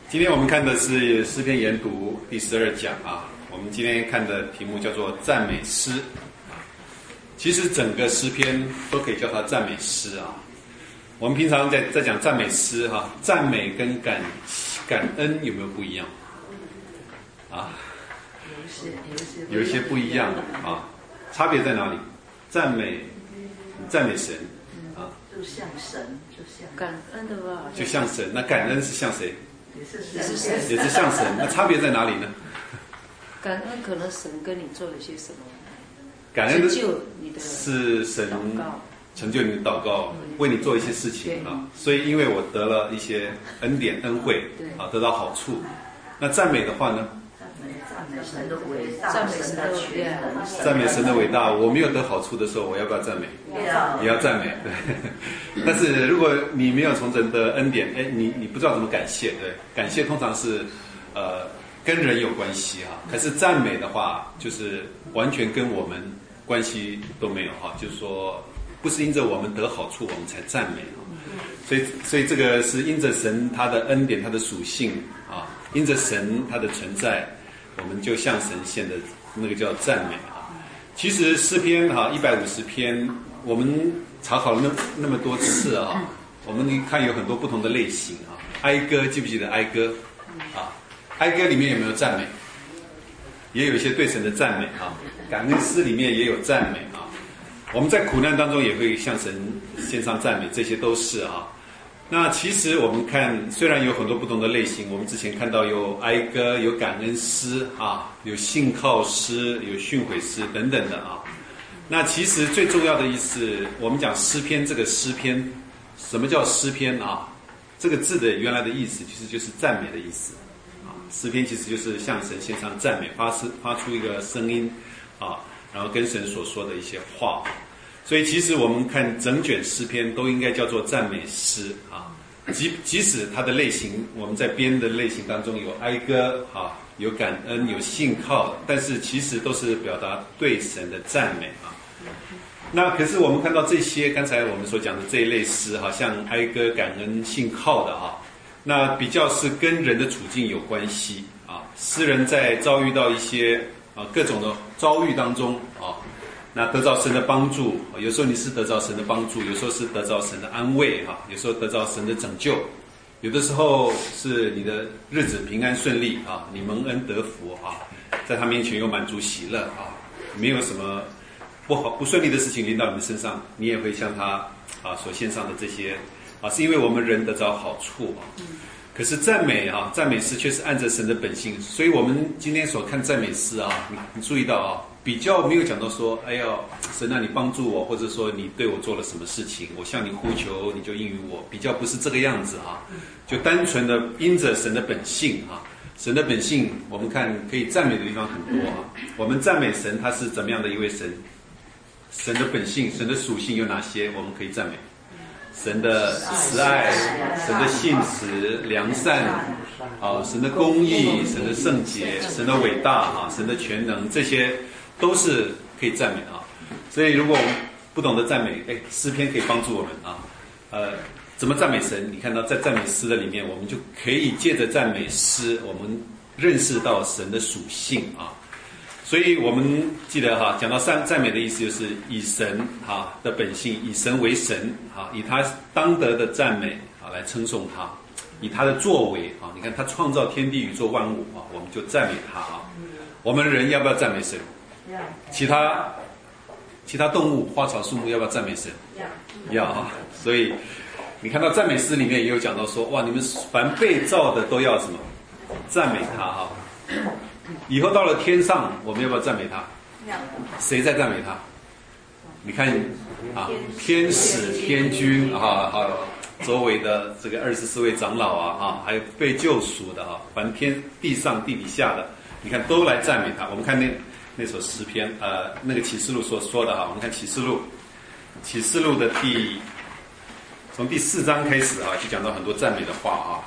今天我们看的是诗篇研读第12讲啊。我们今天看的题目叫做赞美诗。其实整个诗篇都可以叫它赞美诗啊。我们平常在讲赞美诗哈，赞美跟感恩有没有不一样啊？有一些不一样啊，差别在哪里？赞美神啊， 就像神，就像感恩的话， 就像神。那感恩是像谁？ 也是神， 也是像神。那差别在哪里呢？ 感恩可能神跟你做了些什么， 感恩成就你的是神祷告， 成就你的祷告，为你做一些事情啊。所以因为我得了一些恩典恩惠啊，得到好处。那赞美的话呢？ 赞美神的伟大， 赞美神的全能， 赞美神的伟大。我没有得好处的时候，我要不要赞美？也要赞美。对。但是如果你没有从神的恩典，你不知道怎么感谢，对？感谢通常是跟人有关系哈。可是赞美的话，就是完全跟我们关系都没有哈。就是说，不是因着我们得好处，我们才赞美啊。所以这个是因着神他的恩典，他的属性啊，因着神他的存在，我们就向神献的那个叫赞美啊。其实诗篇哈150篇，我们查考了那么多次啊，我们看有很多不同的类型啊。哀歌，记不记得哀歌啊？哀歌里面有没有赞美？也有一些对神的赞美啊。感恩诗里面也有赞美啊。我们在苦难当中也会向神献上赞美，这些都是啊。那其实我们看，虽然有很多不同的类型，我们之前看到有哀歌、有感恩诗啊，有信靠诗、有训诲诗等等的啊。那其实最重要的意思，我们讲诗篇，这个诗篇，什么叫诗篇啊？这个字的原来的意思其实就是赞美的意思啊。诗篇其实就是向神献上赞美，发出一个声音啊，然后跟神所说的一些话。所以其实我们看整卷诗篇都应该叫做赞美诗啊，即使它的类型，我们在编的类型当中有哀歌啊，有感恩，有信靠，但是其实都是表达对神的赞美啊。那可是我们看到这些刚才我们所讲的这一类诗，好像哀歌、感恩、信靠的啊，那比较是跟人的处境有关系啊。诗人在遭遇到一些各种的遭遇当中啊。那得到神的帮助，有时候你是得到神的帮助，有时候是得到神的安慰哈，有时候得到神的拯救，有的时候是你的日子平安顺利啊，你蒙恩得福啊，在他面前有满足喜乐啊，没有什么不顺利的事情临到你们身上，你也会向他所献上的这些啊，是因为我们人得到好处啊。可是赞美诗却是按着神的本性，所以我们今天所看赞美诗啊，你注意到啊。比较没有讲到说，哎呀，神啊，你帮助我，或者说你对我做了什么事情，我向你呼求，你就应允我。比较不是这个样子啊，就单纯的因着神的本性啊，神的本性，我们看可以赞美的地方很多啊。我们赞美神，他是怎么样的一位神？神的本性，神的属性有哪些？我们可以赞美神的慈爱，神的信实、良善啊，神的公义，神的圣洁，神的伟大啊，神的全能，这些。都是可以赞美啊，所以如果我们不懂得赞美，诗篇可以帮助我们啊。怎么赞美神？你看到在赞美诗的里面，我们就可以借着赞美诗，我们认识到神的属性啊。所以我们记得哈，讲到赞美的意思就是以神的本性，以神为神啊，以他当得的赞美啊来称颂他，以他的作为啊，你看他创造天地宇宙万物啊，我们就赞美他啊。我们人要不要赞美神？其他动物、花草树木要不要赞美神？要啊！所以你看到赞美诗里面也有讲到说，哇，你们凡被造的都要什么？赞美他哈！以后到了天上，我们要不要赞美他？谁在赞美他？你看啊，天使、天君啊，还有周围的这个24位长老啊，还有被救赎的啊，凡地上地底下的，你看都来赞美他。我们看那首诗篇，那个启示录所说的哈，我们看启示录的从第4章开始啊，就讲到很多赞美的话啊。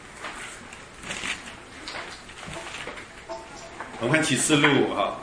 我们看启示录啊，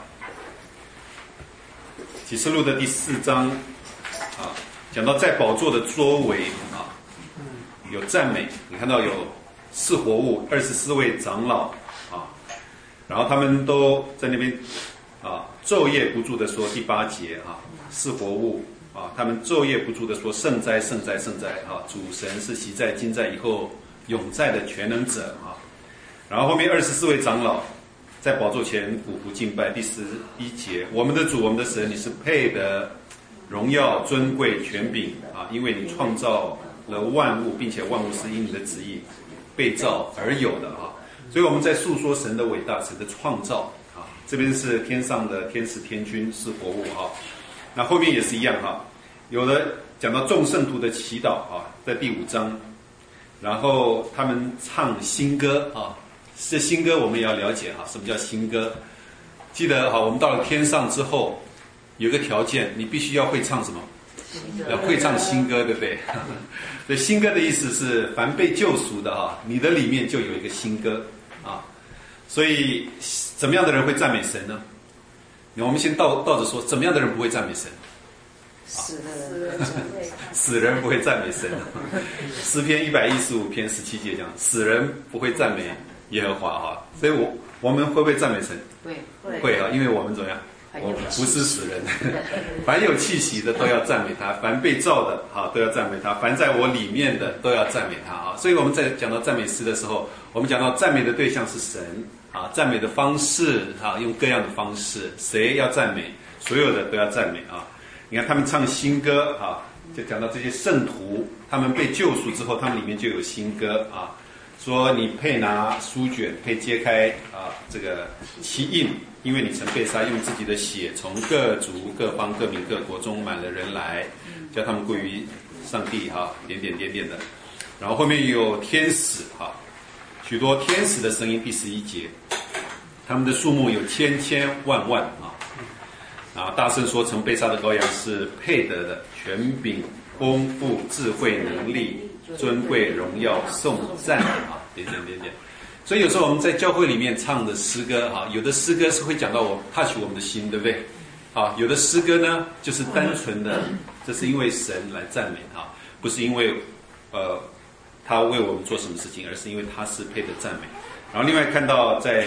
启示录的第4章啊，讲到在宝座的周围啊，有赞美，你看到有四活物24位长老啊，然后他们都在那边啊昼夜不住的说第8节啊，四活物啊，他们昼夜不住的说圣哉圣哉圣哉啊，主神是昔在今在以后永在的全能者啊。然后后面24位长老在宝座前俯伏敬拜。第11节，我们的主我们的神，你是配得荣耀尊贵权柄啊，因为你创造了万物，并且万物是因你的旨意被造而有的啊。所以我们在诉说神的伟大，神的创造啊。这边是天上的天使天君是活物啊，那后面也是一样哈。有的讲到众圣徒的祈祷啊，在第5章，然后他们唱新歌啊。这新歌我们也要了解哈，什么叫新歌？记得哈，我们到了天上之后，有个条件，你必须要会唱什么？要会唱新歌，对不对？所以新歌的意思是，凡被救赎的哈，你的里面就有一个新歌啊。所以怎么样的人会赞美神呢？我们先倒着说，怎么样的人不会赞美神？死人不会赞美神。诗篇115篇17节讲，死人不会赞美耶和华哈，所以我们会不会赞美神？会啊，因为我们怎么样？我们不是死人。凡有气息的都要赞美他，凡被造的哈都要赞美他，凡在我里面的都要赞美他啊。所以我们在讲到赞美诗的时候，我们讲到赞美的对象是神啊，赞美的方式啊，用各样的方式，谁要赞美，所有的都要赞美啊。你看他们唱新歌啊，就讲到这些圣徒，他们被救赎之后，他们里面就有新歌啊。说你配拿书卷，配揭开啊这个其印，因为你曾被杀，用自己的血从各族各方各民各国中买了人来，叫他们归于上帝哈，点点点点的。然后后面有天使哈，许多天使的声音，第11节，他们的数目有千千万万啊。然后大声说，曾被杀的羔羊是配得的，权柄、丰富、智慧、能力、尊贵、荣耀、颂赞啊，点点点点。所以有时候我们在教会里面唱的诗歌啊，有的诗歌是会讲到我 touch 我们的心，对不对？啊，有的诗歌呢就是单纯的，这是因为神来赞美他，不是因为他为我们做什么事情，而是因为他是配得赞美。然后另外看到在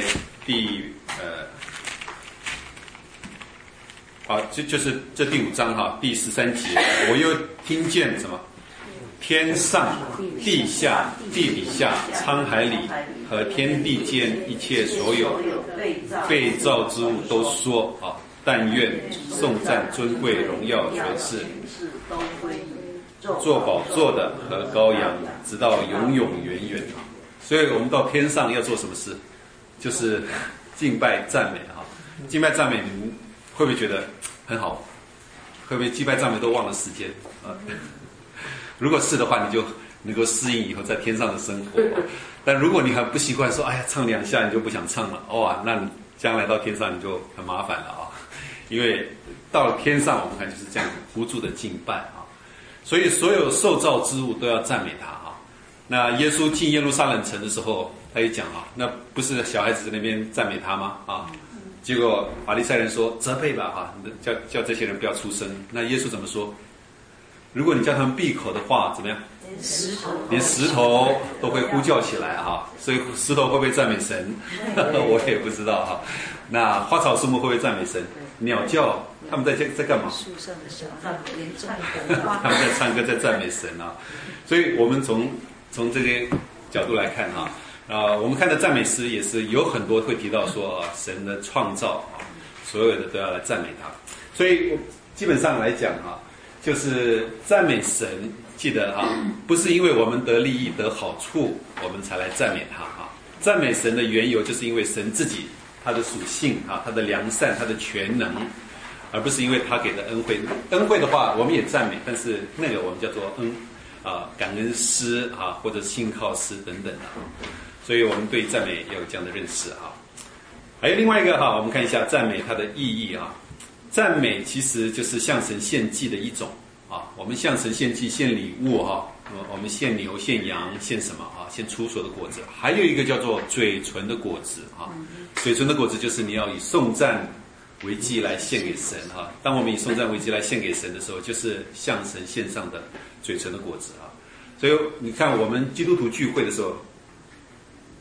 就是这第5章哈，第13节，我又听见什么？天上、地下、地底下、沧海里和天地间一切所有被造之物都说啊，但愿颂赞、尊贵、荣耀、权势都归做宝座的和羔羊，直到永永远远啊。所以我们到天上要做什么事？就是敬拜赞美哈。敬拜赞美，你们会不会觉得很好？会不会敬拜赞美都忘了时间啊？如果是的话，你就能够适应以后在天上的生活。但如果你还不习惯，说哎呀唱2下你就不想唱了，哇，那你将来到天上你就很麻烦了啊。因为到了天上，我们看就是这样不住的敬拜啊。所以所有受造之物都要赞美他啊。那耶稣进耶路撒冷城的时候，他也讲啊，那不是小孩子在那边赞美他吗？啊，结果法利赛人说责备吧啊，叫这些人不要出声。那耶稣怎么说？如果你叫他们闭口的话，怎么样？连石头都会呼叫起来哈，所以石头会不会赞美神？我也不知道哈。那花草树木会不会赞美神？鸟叫，他们在干嘛？ 树上的小鸟连唱歌， 他们在唱歌，在赞美神啊。所以我们从这个角度来看哈，我们看的赞美诗也是有很多会提到说神的创造啊，所有的都要来赞美他。所以基本上来讲哈，就是赞美神。记得哈，不是因为我们得利益得好处，我们才来赞美他哈。赞美神的缘由，就是因为神自己他的属性啊，他的良善，他的全能，而不是因为他给的恩惠。恩惠的话，我们也赞美，但是那个我们叫做感恩诗啊，或者信靠诗等等的。所以我们对赞美要有这样的认识哈。还有另外一个哈，我们看一下赞美它的意义啊。赞美其实就是向神献祭的一种。我们向神献祭、献礼物哈，我们献牛、献羊、献什么啊？献出熟的果子。还有一个叫做嘴唇的果子啊，嘴唇的果子就是你要以颂赞为祭来献给神哈。当我们以颂赞为祭来献给神的时候，就是向神献上的嘴唇的果子啊。所以你看，我们基督徒聚会的时候，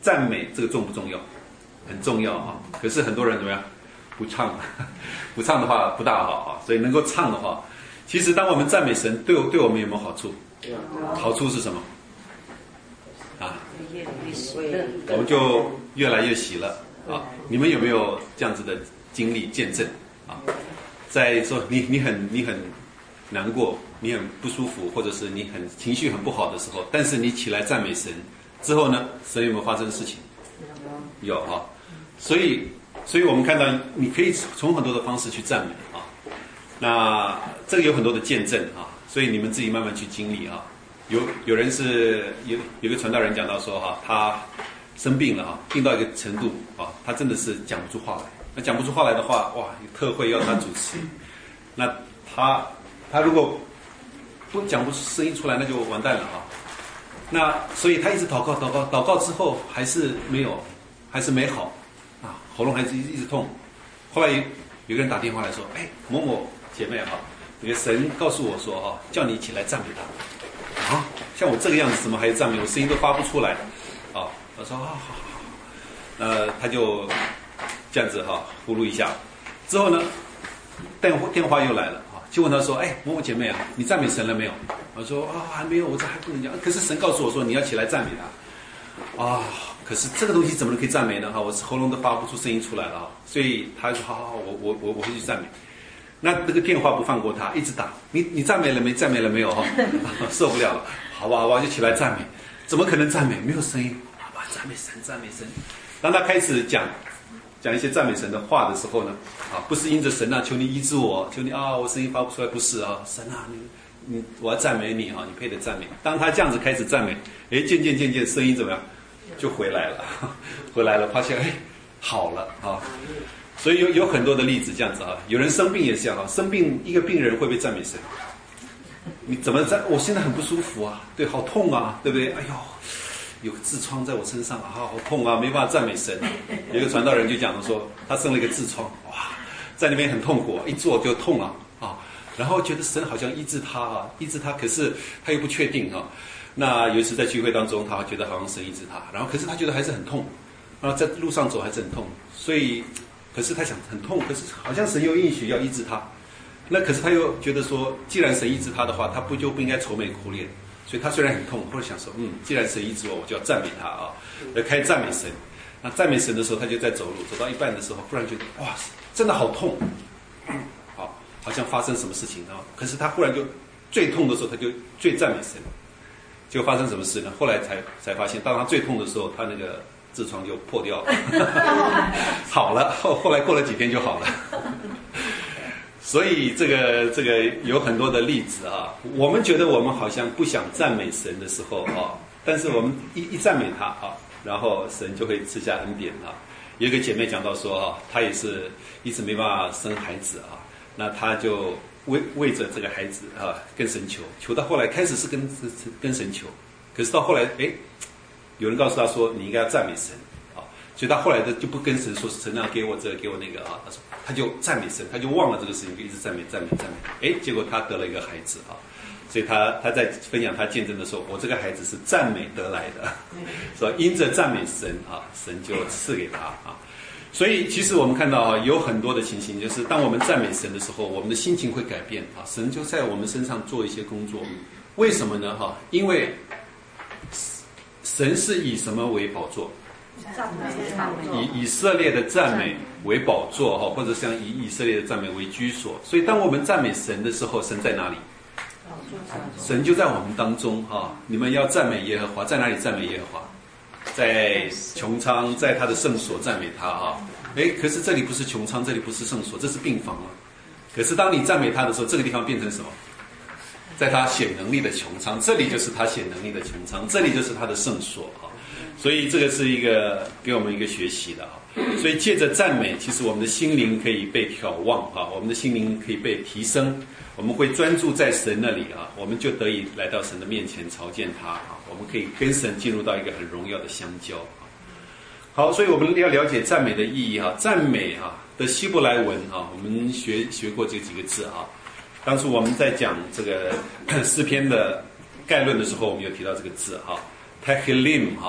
赞美这个重不重要？很重要啊。可是很多人怎么样？不唱，不唱的话不大好啊。所以能够唱的话，其实当我们赞美神，对我们有没有好处？好处是什么？啊，我们就越来越喜乐啊！你们有没有这样子的经历见证啊？在说你很难过，你很不舒服，或者是你很情绪很不好的时候，但是你起来赞美神之后呢，神有没有发生事情？有啊！所以我们看到你可以从很多的方式去赞美啊。那这个有很多的见证啊，所以你们自己慢慢去经历啊。有人是有个传道人讲到说哈，他生病了啊，病到一个程度啊，他真的是讲不出话来。那讲不出话来的话，哇，特会要他主持，那他如果不讲不出声音出来，那就完蛋了啊。那所以他一直祷告之后还是没好啊，喉咙还是一直痛。后来有个人打电话来说，哎，某某姐妹哈，那个神告诉我说哈，叫你起来赞美他。啊，像我这个样子怎么还有赞美？我声音都发不出来。啊，他说好。他就这样子哈，呼噜一下。之后呢，电话又来了啊，就问他说，哎，某某姐妹啊，你赞美神了没有？我说还没有，我这还不能讲。可是神告诉我说你要起来赞美他。啊，可是这个东西怎么可以赞美呢？哈，我喉咙都发不出声音出来了啊。所以他说好，我会去赞美。那这个电话不放过他，一直打。你赞美了没？赞美了没有？哈，受不了了。好吧，就起来赞美。怎么可能赞美？没有声音。好吧，赞美神，赞美神。当他开始讲一些赞美神的话的时候呢，啊，不是因着神啊，求你医治我，求你啊，我声音发不出来，不是啊，神啊，我要赞美你啊，你配得赞美。当他这样子开始赞美，哎，渐渐声音怎么样？就回来了，发现哎，好了啊。所以有很多的例子这样子啊，有人生病也是这样啊，生病一个病人会不会赞美神？你怎么我现在很不舒服啊，对，好痛啊，对不对？哎呦，有个痔疮在我身上啊，好痛啊，没办法赞美神。有一个传道人就讲了说，他生了一个痔疮，哇，在那边很痛苦，一坐就痛啊，然后觉得神好像医治他，可是他又不确定啊。那有一次在聚会当中，他觉得好像神医治他，然后可是他觉得还是很痛，然后在路上走还是很痛，所以。可是他想很痛，可是好像神又应许要医治他，那可是他又觉得说，既然神医治他的话，他不应该愁眉苦脸，所以他虽然很痛，或者想说，既然神医治我就要赞美他啊，要开赞美神。那赞美神的时候，他就在走路，走到一半的时候，忽然觉得哇，真的好痛，好像发生什么事情啊。可是他忽然就最痛的时候，他就最赞美神。结果发生什么事呢？后来才发现，当他最痛的时候，他那个痔疮就破掉了，好了。后来过了几天就好了。所以这个有很多的例子啊。我们觉得我们好像不想赞美神的时候啊，但是我们一赞美他啊，然后神就会赐下恩典啊。有一个姐妹讲到说啊，她也是一直没办法生孩子啊，那她就为着这个孩子啊跟神求到后来开始是跟神求，可是到后来有人告诉他说你应该要赞美神啊，所以他后来就不跟神说神啊给我这个给我那个啊，他就赞美神，他就忘了这个事情，就一直赞美。结果他得了一个孩子啊，所以他在分享他见证的时候，我这个孩子是赞美得来的，说因着赞美神啊，神就赐给他啊。所以其实我们看到啊，有很多的情形，就是当我们赞美神的时候，我们的心情会改变啊，神就在我们身上做一些工作。为什么呢？因为神是以什么为宝座？以色列的赞美为宝座哈，或者像以色列的赞美为居所。所以当我们赞美神的时候，神在哪里？神就在我们当中哈。你们要赞美耶和华，在哪里赞美耶和华？在穹苍，在他的圣所赞美他哈。可是这里不是穹苍，这里不是圣所，这是病房啊。可是当你赞美他的时候，这个地方变成什么？在他显能力的穹苍，这里就是他显能力的穹苍，这里就是他的圣所哈。所以这个是一个给我们一个学习的哈。所以借着赞美，其实我们的心灵可以被眺望哈，我们的心灵可以被提升，我们会专注在神那里啊，我们就得以来到神的面前朝见他啊，我们可以跟神进入到一个很荣耀的相交啊。好，所以我们要了解赞美的意义哈。赞美的希伯来文啊，我们学过这几个字啊。当初我们在讲这个诗篇的概论的时候，我们有提到这个字哈，Tehillim 哈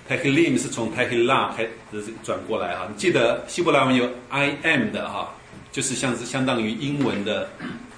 Tehillim 是从 Tehillah 转过来哈，你记得希伯来文有 I am 的哈，就是相当于英文的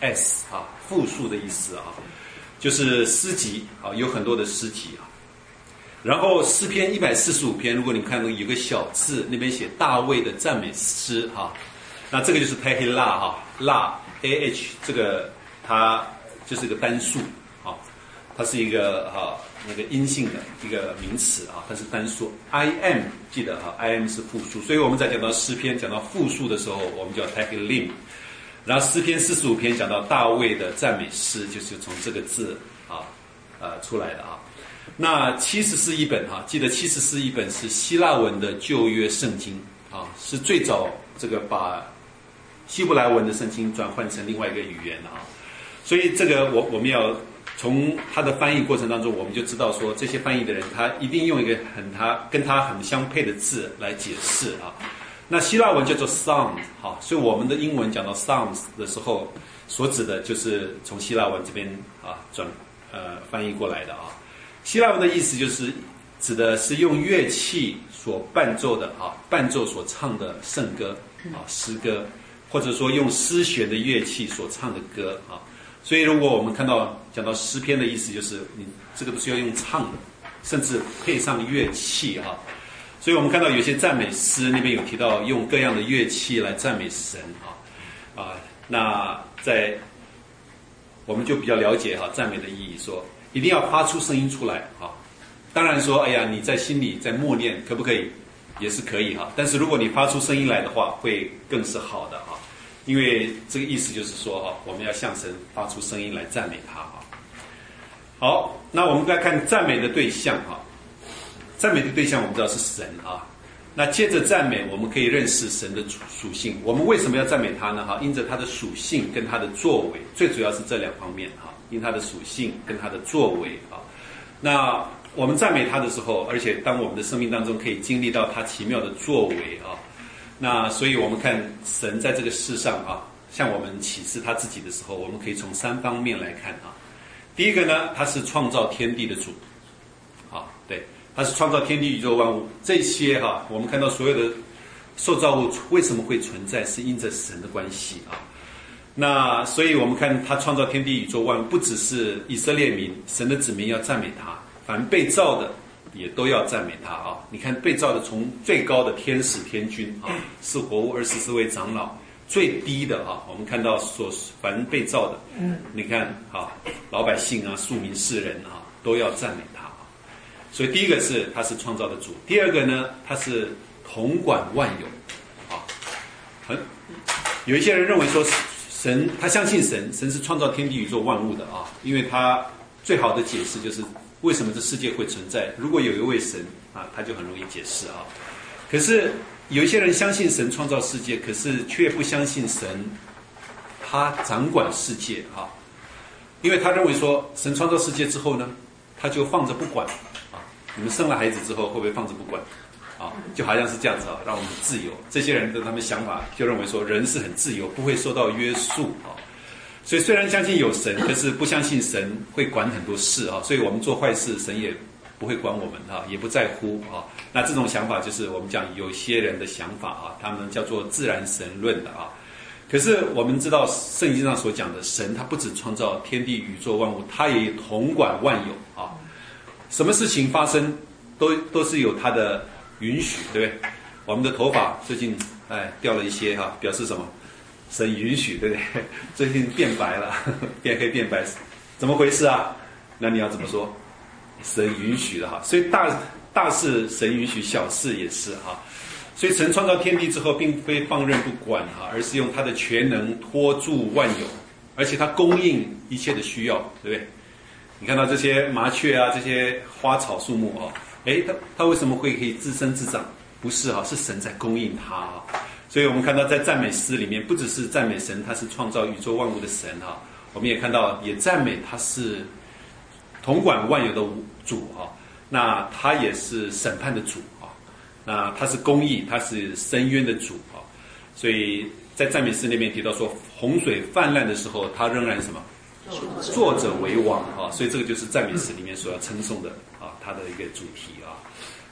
s 啊，复数的意思啊，就是诗集啊，有很多的诗集啊。然后诗篇145篇，如果你看到有个小字，那边写大卫的赞美诗哈，那这个就是 Tehillah 哈，la ah 这个它就是一个单数啊，它是一个那个阴性的一个名词啊，它是单数。I am 记得哈 ，I am 是复数，所以我们在讲到诗篇讲到复数的时候，我们叫 Tehillim。然后诗篇45篇讲到大卫的赞美诗，就是从这个字出来的啊。那74译本哈，记得74译本是希腊文的旧约圣经啊，是最早这个把希伯来文的圣经转换成另外一个语言啊。所以这个我们要从他的翻译过程当中，我们就知道说，这些翻译的人他一定用一个跟他很相配的字来解释啊。那希腊文叫做 Psalms 哈，所以我们的英文讲到 Psalms 的时候，所指的就是从希腊文这边翻译过来的啊。希腊文的意思就是指的是用乐器所伴奏的伴奏所唱的圣歌诗歌，或者说用诗弦的乐器所唱的歌啊。所以如果我们讲到诗篇的意思，就是你这个都是要用唱的，甚至配上乐器哈。所以我们看到有些赞美诗那边有提到用各样的乐器来赞美神那我们就比较了解赞美的意义，说一定要发出声音出来当然说哎呀你在心里在默念可不可以？也是可以但是如果你发出声音来的话，会更是好的因为这个意思就是说我们要向神发出声音来赞美他好，那我们再看赞美的对象赞美的对象我们知道是神那接着赞美，我们可以认识神的属性。我们为什么要赞美他呢因着他的属性跟他的作为，最主要是这两方面因他的属性跟他的作为那我们赞美他的时候，而且当我们的生命当中可以经历到他奇妙的作为那所以我们看神在这个世上向我们启示他自己的时候，我们可以从三方面来看第一个呢，他是创造天地的主对，他是创造天地宇宙万物，这些我们看到所有的受造物为什么会存在，是因着神的关系那所以我们看他创造天地宇宙万物，不只是以色列民，神的子民要赞美他，凡被造的也都要赞美他你看被造的从最高的天使天君是活物24位长老，最低的我们看到凡被造的你看老百姓庶民世人都要赞美他所以第一个是他是创造的主，第二个呢，他是统管万有有一些人认为说神，他相信神是创造天地宇宙万物的因为他最好的解释就是为什么这世界会存在，如果有一位神他就很容易解释可是有一些人相信神创造世界，可是却不相信神他掌管世界因为他认为说神创造世界之后呢，他就放着不管你们生了孩子之后会不会放着不管就好像是这样子让我们自由。这些人的他们想法就认为说人是很自由，不会受到约束所以虽然相信有神，可是不相信神会管很多事所以我们做坏事神也不会管我们也不在乎那这种想法就是我们讲有些人的想法他们叫做自然神论的可是我们知道圣经上所讲的神，他不只创造天地宇宙万物，他也统管万有什么事情发生都是有他的允许，对不对？我们的头发最近掉了一些表示什么？神允许，对不对？最近变白了，变黑变白，怎么回事那你要怎么说？神允许的所以大事神允许，小事也是所以神创造天地之后，并非放任不管而是用他的全能托住万有，而且他供应一切的需要，对不对？你看到这些麻雀这些花草树木它为什么可以自生自长？不是是神在供应它所以我们看到在赞美诗里面，不只是赞美神他是创造宇宙万物的神我们也看到也赞美他是统管万有的主那他也是审判的主那他是公义，他是伸冤的主所以在赞美诗那边提到说，洪水泛滥的时候，他仍然什么？作者为王所以这个就是赞美诗里面所要称颂的他的一个主题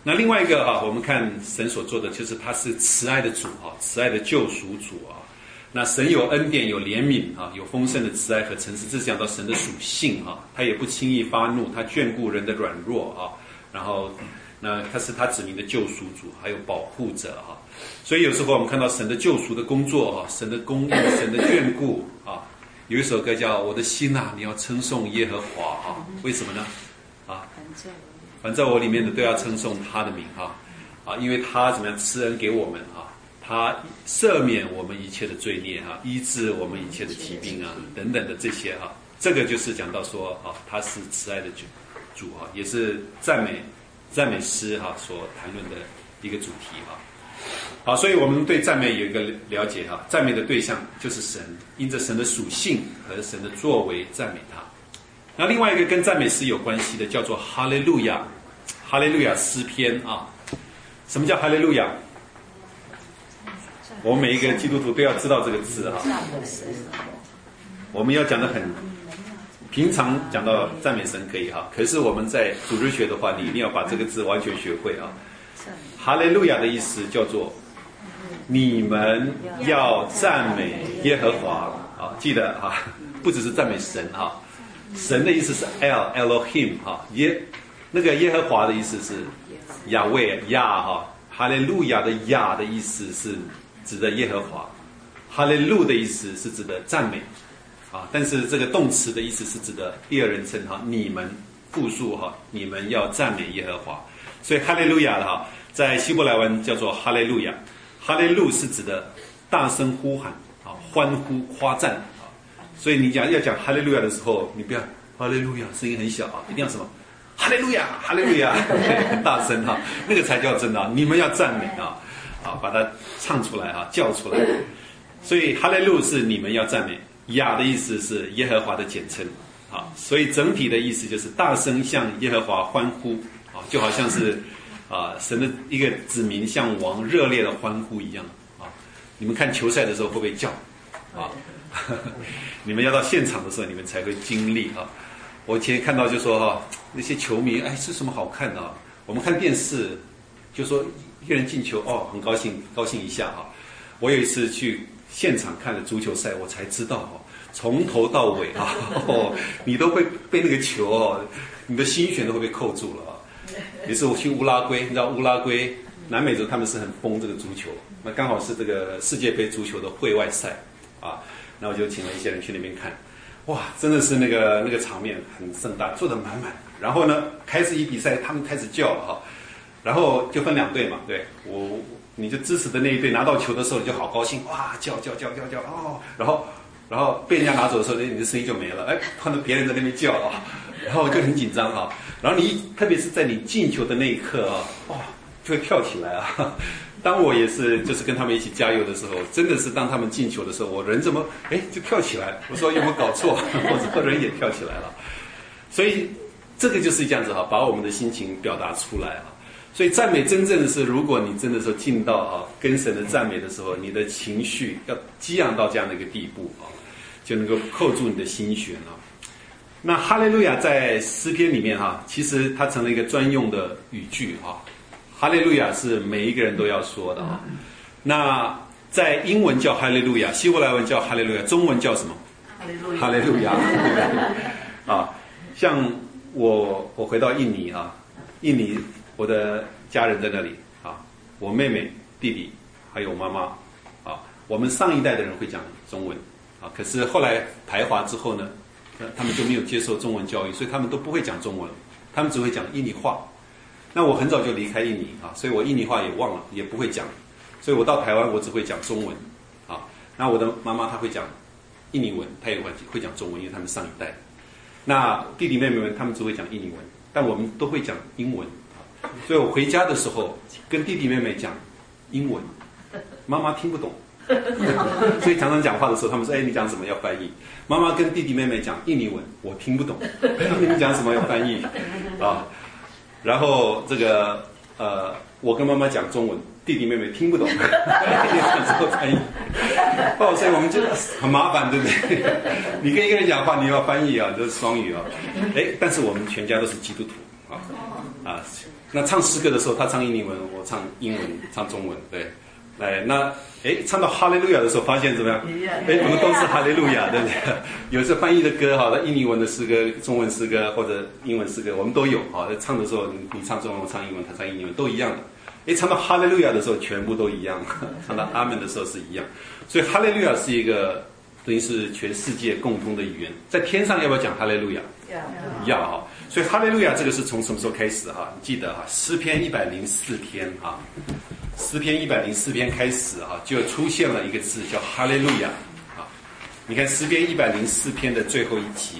那另外一个我们看神所做的，就是他是慈爱的主慈爱的救赎主那神有恩典，有怜悯有丰盛的慈爱和诚实，这是讲到神的属性他也不轻易发怒，他眷顾人的软弱然后那他是他子民的救赎主，还有保护者所以有时候我们看到神的救赎的工作神的公义，神的眷顾有一首歌叫《我的心你要称颂耶和华为什么呢凡在我里面的都要称颂他的名因为他怎么样施恩给我们他赦免我们一切的罪孽医治我们一切的疾病等等的这些这个就是讲到说他是慈爱的主也是赞美诗所谈论的一个主题好，所以我们对赞美有一个了解赞美的对象就是神，因着神的属性和神的作为赞美他。那另外一个跟赞美诗有关系的叫做哈利路亚，哈利路亚诗篇什么叫哈利路亚？我们每一个基督徒都要知道这个字我们要讲得很平常，讲到赞美神可以可是我们在主日学的话，你一定要把这个字完全学会哈利路亚的意思叫做你们要赞美耶和华记得不只是赞美神神的意思是 Elohim 那个耶和华的意思是亚卫亚哈利路亚的亚的意思是指的耶和华，哈利路的意思是指的赞美但是这个动词的意思是指的第二人称你们复数你们要赞美耶和华，所以哈利路亚的在希伯来文叫做哈利路亚，哈利路是指的大声呼喊欢呼夸赞所以你要讲哈利路亚的时候，你不要哈利路亚声音很小一定要什么哈利路亚哈利路亚很大声那个才叫真的你们要赞美把它唱出来叫出来，所以哈利路是你们要赞美，亚的意思是耶和华的简称所以整体的意思就是大声向耶和华欢呼就好像是神的一个子民向王热烈的欢呼一样你们看球赛的时候会不会叫你们要到现场的时候你们才会经历我以前看到就说那些球迷是什么好看的我们看电视就说一个人进球很高兴一下我有一次去现场看了足球赛，我才知道从头到尾你都会被那个球你的心弦都会被扣住了也是我去乌拉圭，你知道乌拉圭南美洲他们是很疯这个足球，那刚好是这个世界杯足球的会外赛那我就请了一些人去那边看，哇，真的是那个场面很盛大，坐得满满。然后呢，开始一比赛，他们开始叫了然后就分两队嘛，对你就支持的那一队拿到球的时候，你就好高兴，哇，叫然后被人家拿走的时候，你的声音就没了，看到别人在那边叫然后就很紧张然后特别是在你进球的那一刻就会跳起来当我也是就是跟他们一起加油的时候，真的是当他们进球的时候，我人怎么就跳起来，我说有没有搞错我这个人也跳起来了。所以这个就是这样子把我们的心情表达出来所以赞美真正的是，如果你真的是进到跟神的赞美的时候，你的情绪要激昂到这样的一个地步就能够扣住你的心弦那哈利路亚在诗篇里面其实它成了一个专用的语句哈利路亚是每一个人都要说的那在英文叫哈利路亚，希伯来文叫哈利路亚，中文叫什么？哈利路亚像我回到印尼印尼我的家人在那里我妹妹弟弟还有妈妈我们上一代的人会讲中文可是后来排华之后呢，他们就没有接受中文教育，所以他们都不会讲中文，他们只会讲印尼话。那我很早就离开印尼所以我印尼话也忘了，也不会讲，所以我到台湾我只会讲中文那我的妈妈她会讲印尼文，她也会讲中文，因为他们上一代。那弟弟妹妹们他们只会讲印尼文，但我们都会讲英文所以我回家的时候跟弟弟妹妹讲英文，妈妈听不懂所以常常讲话的时候他们说你讲什么要翻译，妈妈跟弟弟妹妹讲印尼文，我听不懂你们讲什么要翻译然后这个我跟妈妈讲中文，弟弟妹妹听不懂做翻译所以我们就很麻烦，对不对你跟一个人讲话你要翻译这是双语但是我们全家都是基督徒那唱诗歌的时候，他唱印尼文，我唱英文，唱中文，对。唱到哈利路亚的时候，发现怎么样？我们都是哈利路亚，对不对？有时候翻译的歌哈，印尼文的诗歌、中文诗歌或者英文诗歌，我们都有哈。唱的时候，你唱中文，我唱英文，他唱印尼文，都一样的。唱到哈利路亚的时候，全部都一样；唱到阿门的时候是一样。所以哈利路亚是一个等于是全世界共通的语言。在天上要不要讲哈利路亚？要哈。所以哈利路亚这个是从什么时候开始哈？你记得哈，诗篇104篇哈。诗篇104篇开始就出现了一个字叫哈利路亚啊！你看诗篇104篇的最后一节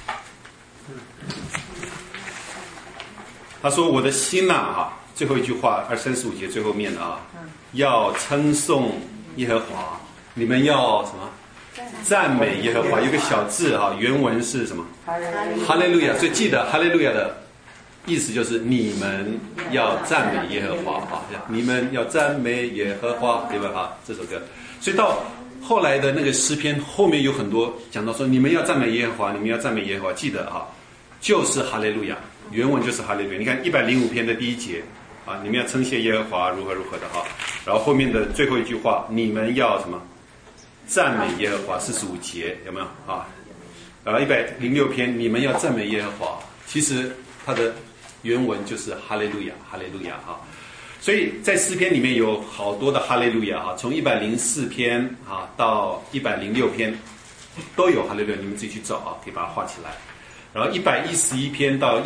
他说：“我的心呐最后一句话235节最后面要称颂耶和华，你们要什么？赞美耶和华。有个小字原文是什么？哈利路亚。所以记得哈利路亚的意思就是你们要赞美耶和华你们要赞美耶和华，对吧这首歌。所以到后来的那个诗篇后面有很多讲到说你们要赞美耶和华，你们要赞美耶和华，记得就是哈利路亚，原文就是哈利路亚。你看105篇的第1节你们要称谢耶和华如何如何的然后后面的最后一句话你们要什么？赞美耶和华45节有没有然后106篇你们要赞美耶和华，其实它的原文就是哈利路亚，哈利路亚所以在诗篇里面有好多的哈利路亚从104篇到106篇都有哈利路亚，你们自己去找可以把它画起来。然后111篇到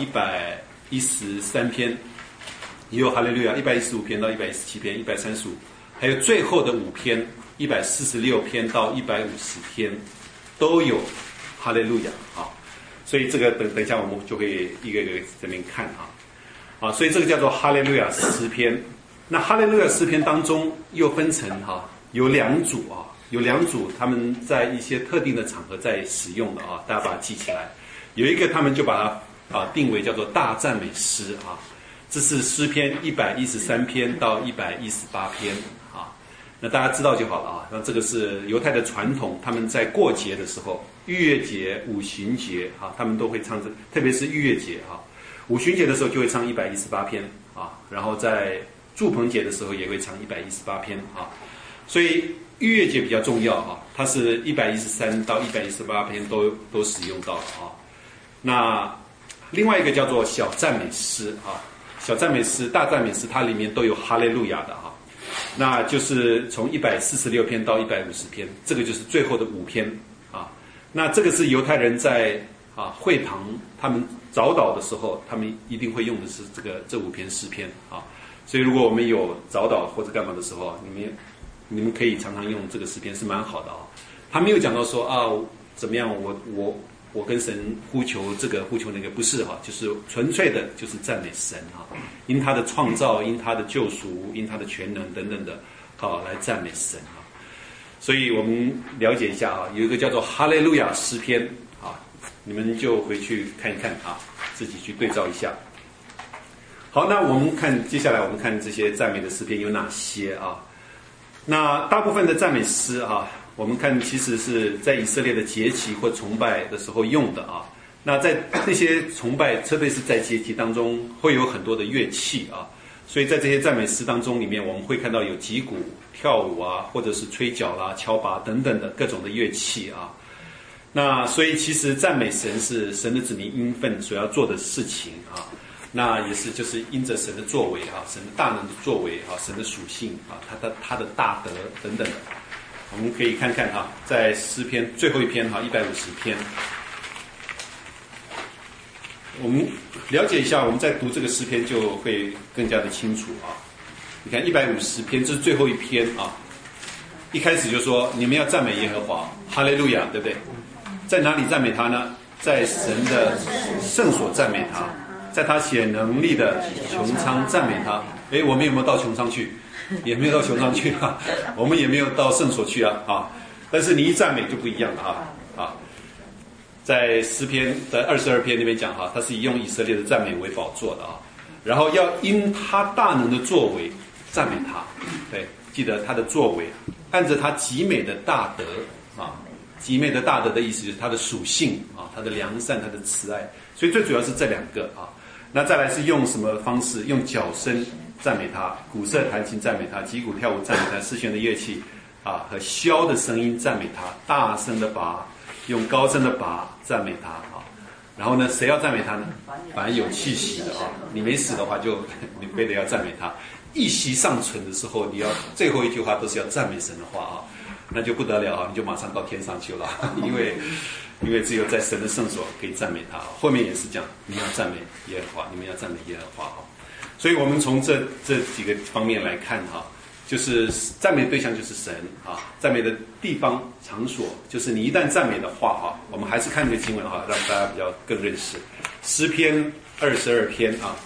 113篇也有哈利路亚，115篇到117篇，135，还有最后的5篇146篇到150篇都有哈利路亚所以这个等一下我们就会一个一个这边看所以这个叫做哈利路亚诗篇。那哈利路亚诗篇当中又分成有2组有2组他们在一些特定的场合在使用的大家把它记起来。有一个他们就把它定为叫做大赞美诗这是诗篇113篇到118篇那大家知道就好了那这个是犹太的传统，他们在过节的时候，逾越节、五旬节他们都会唱特别是逾越节五旬节的时候就会唱118篇然后在住棚节的时候也会唱118篇所以逾越节比较重要它是113到118篇都使用到那另外一个叫做小赞美诗小赞美诗、大赞美诗，它里面都有哈利路亚的那就是从146篇到150篇，这个就是最后的5篇那这个是犹太人在会堂他们早祷的时候，他们一定会用的是这5篇诗篇所以如果我们有早祷或者干嘛的时候，你们可以常常用这个诗篇，是蛮好的他没有讲到说怎么样我跟神呼求这个呼求那个，不是就是纯粹的就是赞美神因他的创造，因他的救赎，因他的全能等等的来赞美神所以我们了解一下有一个叫做哈利路亚诗篇你们就回去看一看自己去对照一下。好，那我们看接下来我们看这些赞美的诗篇有哪些那大部分的赞美诗我们看其实是在以色列的节期或崇拜的时候用的那在那些崇拜，特别是在节期当中会有很多的乐器所以在这些赞美诗当中里面，我们会看到有击鼓、跳舞或者是吹角啦、敲钹等等的各种的乐器那所以其实赞美神是神的子民应分所要做的事情那也是就是因着神的作为神的大能的作为神的属性他的大德等等的。我们可以看看在诗篇最后一篇150篇，我们了解一下，我们在读这个诗篇就会更加的清楚你看150篇，这是最后一篇一开始就说你们要赞美耶和华，哈利路亚，对不对？在哪里赞美他呢？在神的圣所赞美他，在他显能力的穹苍赞美他。我们有没有到穹苍去？也没有到穹苍去我们也没有到圣所去但是你一赞美就不一样了在诗篇的22篇那边讲他是以用以色列的赞美为宝座的然后要因他大能的作为赞美他。对，记得他的作为按着他极美的大德极美的大德的意思就是他的属性他的良善，他的慈爱，所以最主要是这2个那再来是用什么方式？用角声赞美他，鼓瑟弹琴赞美他，击鼓跳舞赞美他，丝弦的乐器啊和箫的声音赞美他，大声的拔，用高声的拔赞美他啊。然后呢，谁要赞美他呢？凡有气息的啊，你没死的话就你非得要赞美他。一息尚存的时候，你要最后一句话都是要赞美神的话啊，那就不得了啊，你就马上到天上去了，因为只有在神的圣所可以赞美他。后面也是讲你要赞美耶和华，你们要赞美耶和华啊。所以我们从这几个方面来看哈，就是赞美对象就是神啊，赞美的地方场所就是你一旦赞美的话哈，我们还是看这个经文哈，让大家比较更认识诗篇22篇啊。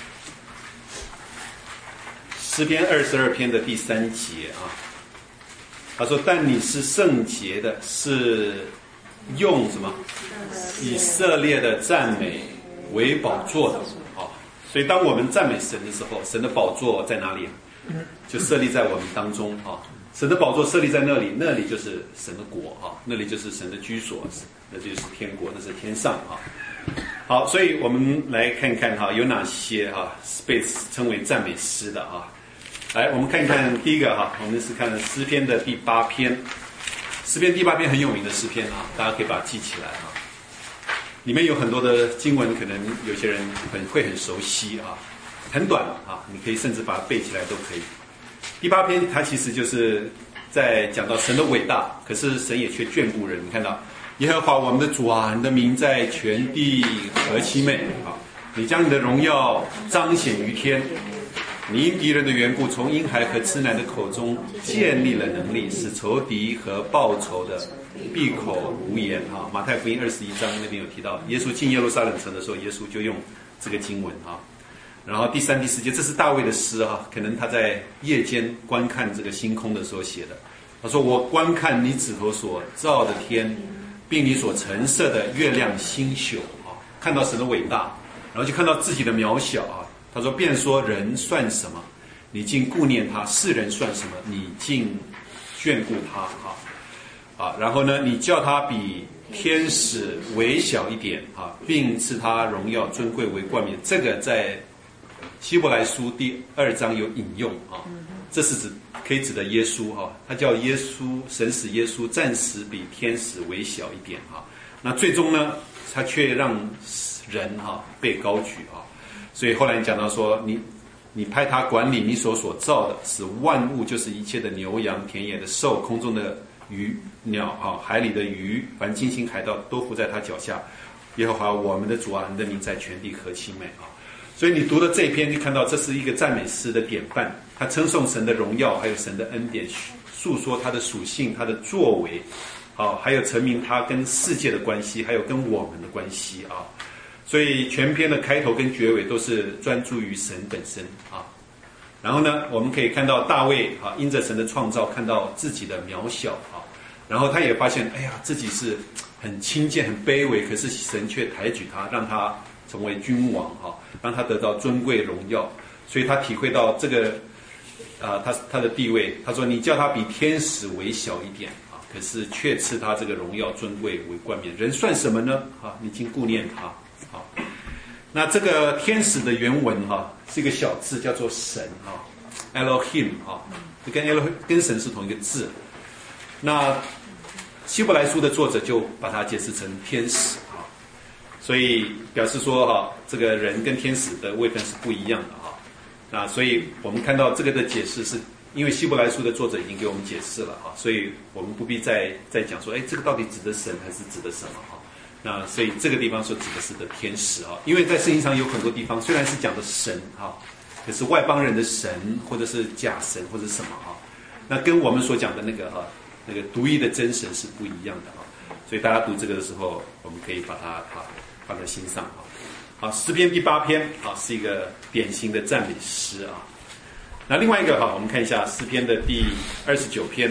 诗篇22篇的第3节啊，他说：“但你是圣洁的，是用什么？以色列的赞美为宝座的啊。所以当我们赞美神的时候，神的宝座在哪里？就设立在我们当中啊。神的宝座设立在那里，那里就是神的国啊，那里就是神的居所，那就是天国，那是天上啊。好，所以我们来看看哈，有哪些哈被称为赞美诗的啊。”来，我们看一看第一个哈，我们是看诗篇的第8篇。诗篇第8篇很有名的诗篇啊，大家可以把它记起来啊。里面有很多的经文，可能有些人会很熟悉啊，很短啊，你可以甚至把它背起来都可以。第8篇它其实就是在讲到神的伟大，可是神也却眷顾人。你看到耶和华我们的主啊，你的名在全地何其美啊！你将你的荣耀彰显于天。你因敌人的缘故，从婴孩和吃奶的口中建立了能力，使仇敌和报仇的闭口无言啊。马太福音21章那边有提到，耶稣进耶路撒冷城的时候，耶稣就用这个经文啊。然后第3、第4节，这是大卫的诗啊，可能他在夜间观看这个星空的时候写的。他说：“我观看你指头所造的天，并你所陈设的月亮星宿啊，看到神的伟大，然后就看到自己的渺小啊。”他说：“便说人算什么，你竟顾念他；世人算什么，你竟眷顾他啊！然后呢，你叫他比天使微小一点啊，并赐他荣耀尊贵为冠冕。”这个在希伯来书第2章有引用啊，这是可以指的耶稣啊，他叫耶稣，神使耶稣暂时比天使微小一点啊。那最终呢，他却让人被高举啊。所以后来讲到说，你派他管理你所造的，使万物，就是一切的牛羊、田野的兽、空中的鱼鸟啊、海里的鱼，凡金星海盗都伏在他脚下。耶和华我们的主啊，你的名在全地何其美啊！所以你读的这一篇，就看到这是一个赞美诗的典范，他称颂神的荣耀，还有神的恩典，诉说他的属性、他的作为，还有陈明他跟世界的关系，还有跟我们的关系啊。所以全篇的开头跟结尾都是专注于神本身啊。然后呢，我们可以看到大卫啊，因着神的创造，看到自己的渺小啊，然后他也发现，哎呀，自己是很轻贱、很卑微，可是神却抬举他，让他成为君王啊，让他得到尊贵荣耀。所以他体会到这个他的地位。他说：“你叫他比天使微小一点啊，可是却赐他这个荣耀尊贵为冠冕。人算什么呢？啊，你竟顾念他。”好，那这个天使的原文是一个小字，叫做神Elohim 跟神是同一个字。那希伯来书的作者就把它解释成天使所以表示说这个人跟天使的位分是不一样的那所以我们看到这个的解释是因为希伯来书的作者已经给我们解释了所以我们不必再讲说，这个到底指的神还是指的什么那所以这个地方所指的是的天使因为在圣经上有很多地方虽然是讲的神可是外邦人的神或者是假神或者什么那跟我们所讲的那个独一的真神是不一样的所以大家读这个的时候，我们可以把它放在心上诗篇第8篇是一个典型的赞美诗那另外一个我们看一下诗篇的第29篇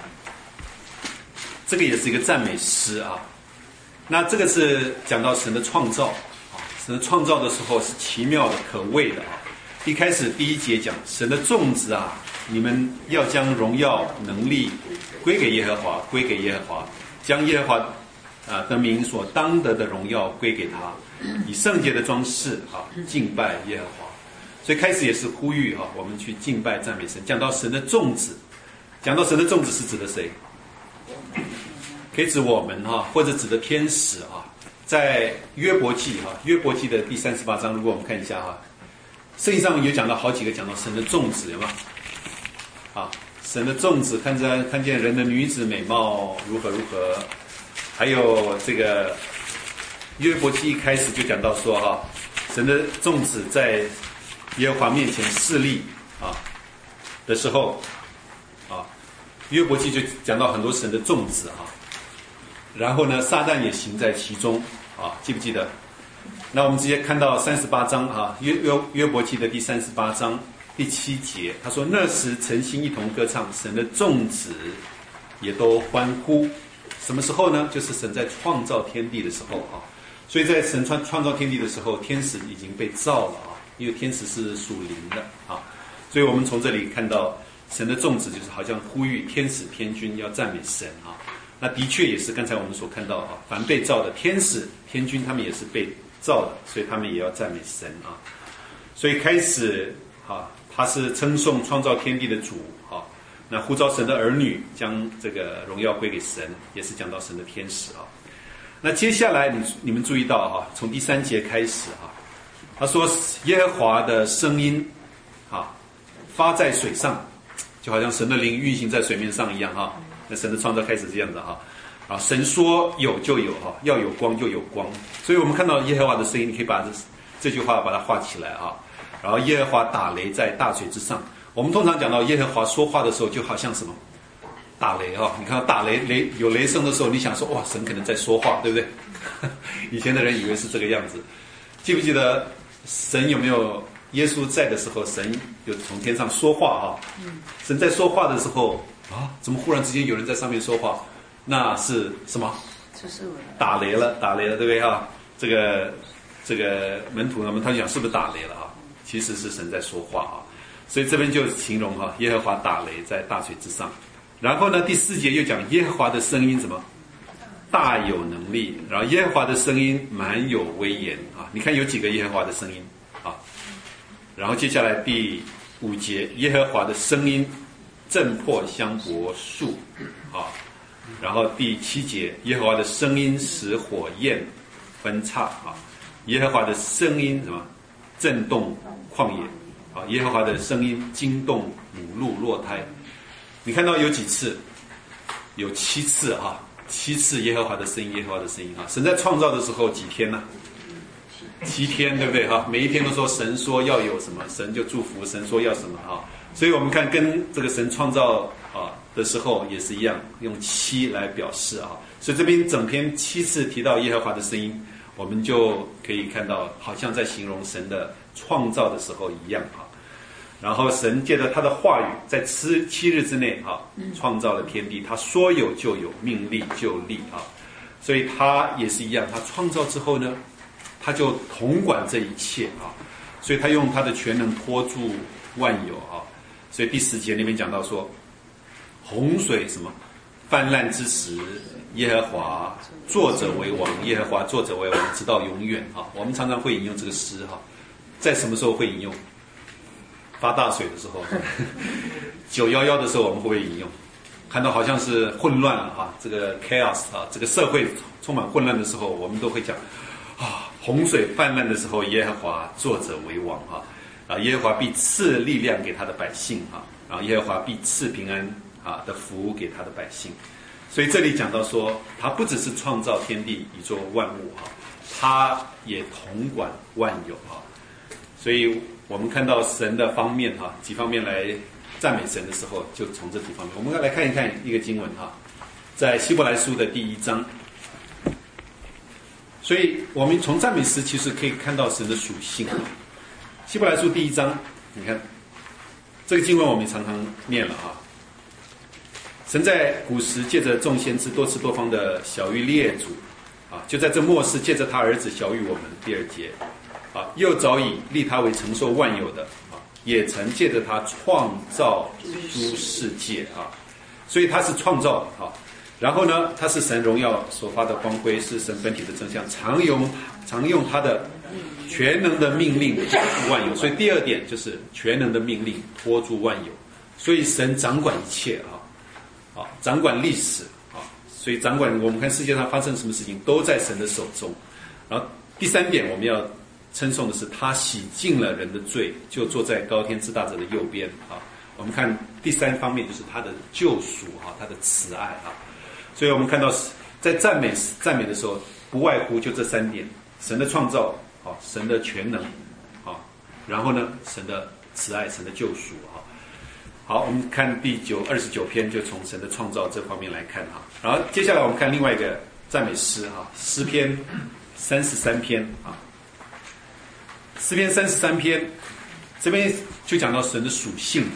这个也是一个赞美诗那这个是讲到神的创造神的创造的时候是奇妙的可畏的一开始第1节讲神的众子你们要将荣耀能力归给耶和华，归给耶和华，将耶和华的名所当得的荣耀归给他，以圣洁的装饰敬拜耶和华。所以开始也是呼吁我们去敬拜赞美神。讲到神的众子，讲到神的众子是指的谁？可以指我们或者指的天使在约伯记约伯记的第38章，如果我们看一下圣经上有讲到好几个讲到神的众子，有吗？神的众子看见人的女子美貌如何如何，还有这个约伯记一开始就讲到说神的众子在耶和华面前侍立的时候约伯记就讲到很多神的众子然后呢撒旦也行在其中记不记得？那我们直接看到38章约伯记的第38章第7节，他说那时诚心一同歌唱，神的众子也都欢呼。什么时候呢？就是神在创造天地的时候所以在神创造天地的时候，天使已经被造了因为天使是属灵的所以我们从这里看到神的众子就是好像呼吁天使天君要赞美神那的确也是刚才我们所看到凡被造的天使天君他们也是被造的，所以他们也要赞美神所以开始他是称颂创造天地的主那呼召神的儿女将这个荣耀归给神，也是讲到神的天使那接下来你们注意到从第3节开始他说耶和华的声音发在水上，就好像神的灵运行在水面上一样那神的创造开始这样子神说有就有要有光就有光。所以我们看到耶和华的声音，你可以把这句话把它画起来然后耶和华打雷在大水之上。我们通常讲到耶和华说话的时候，就好像什么打雷你看到打雷有雷声的时候，你想说哇，神可能在说话，对不对？以前的人以为是这个样子。记不记得神有没有耶稣在的时候，神有从天上说话神在说话的时候怎么忽然之间有人在上面说话？那是什么？打雷了，对不对这个门徒他就想是不是打雷了其实是神在说话所以这边就形容耶和华打雷在大水之上。然后呢第4节又讲耶和华的声音什么？大有能力。然后耶和华的声音满有威严你看有几个耶和华的声音然后接下来第5节耶和华的声音震破香柏树然后第7节耶和华的声音使火焰分叉耶和华的声音什么？震动旷野耶和华的声音惊动母鹿落胎。你看到有几次？有7次7次耶和华的声音，耶和华的声音神在创造的时候几天呢？7天，对不对每一天都说神说要有什么，神就祝福，神说要什么所以我们看跟这个神创造的时候也是一样，用7来表示所以这边整篇7次提到耶和华的声音，我们就可以看到好像在形容神的创造的时候一样然后神借着他的话语在7日之内创造了天地，他说有就有，命立就立所以他也是一样，他创造之后呢，他就统管这一切所以他用他的全能托住万有所以第10节里面讲到说洪水什么泛滥之时，耶和华坐着为王，耶和华坐着为王直到永远我们常常会引用这个诗在什么时候会引用？发大水的时候911的时候我们会不会引用？看到好像是混乱了这个 chaos 这个社会充满混乱的时候，我们都会讲洪水泛滥的时候，耶和华坐着为王耶和华必赐力量给他的百姓然后耶和华必赐平安的福给他的百姓。所以这里讲到说，他不只是创造天地宇宙万物他也统管万有所以我们看到神的方面几方面来赞美神的时候，就从这几方面。我们来看一看一个经文在希伯来书的第1章。所以我们从赞美诗其实可以看到神的属性希伯来书第1章，你看这个经文我们也常常念了神在古时借着众先知多次多方的晓谕列祖就在这末世借着他儿子晓谕我们。第2节又早已立他为承受万有的也曾借着他创造诸世界所以他是创造然后呢，它是神荣耀所发的光辉，是神本体的真相，常用他的全能的命令托住万有。所以第二点就是全能的命令托住万有。所以神掌管一切掌管历史所以掌管我们看世界上发生什么事情都在神的手中。然后第三点我们要称颂的是他洗净了人的罪，就坐在高天之大者的右边我们看第三方面就是他的救赎他的慈爱所以我们看到在赞美的时候，不外乎就这三点：神的创造神的全能然后呢，神的慈爱，神的救赎好，我们看第29篇，就从神的创造这方面来看然后接下来我们看另外一个赞美诗诗篇33篇诗篇33篇，这边就讲到神的属性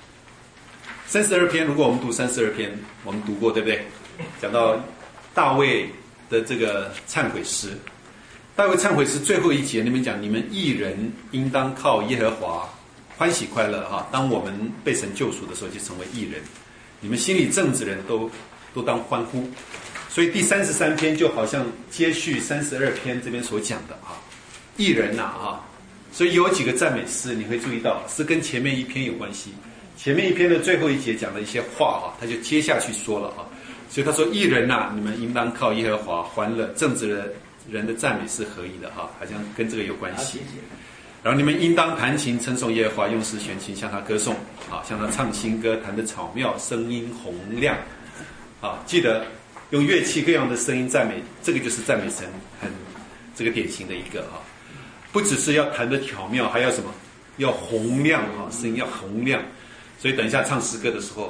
32篇，如果我们读32篇，我们读过对不对？讲到大卫的这个忏悔诗，大卫忏悔诗最后一节那边讲，你们义人应当靠耶和华欢喜快乐当我们被神救赎的时候，就成为义人。你们心里正直人都当欢呼。所以第33篇就好像接续32篇这边所讲的义人所以有几个赞美诗你会注意到是跟前面一篇有关系。前面一篇的最后一节讲了一些话他就接下去说了所以他说义人你们应当靠耶和华欢乐，正直人的赞美是合一的好像跟这个有关系。然后你们应当弹琴称颂耶和华，用诗弦琴向他歌颂向他唱新歌，弹得巧妙，声音洪亮记得用乐器各样的声音赞美，这个就是赞美神很这个典型的一个不只是要弹得巧妙，还要什么？要洪亮声音要洪亮。所以等一下唱诗歌的时候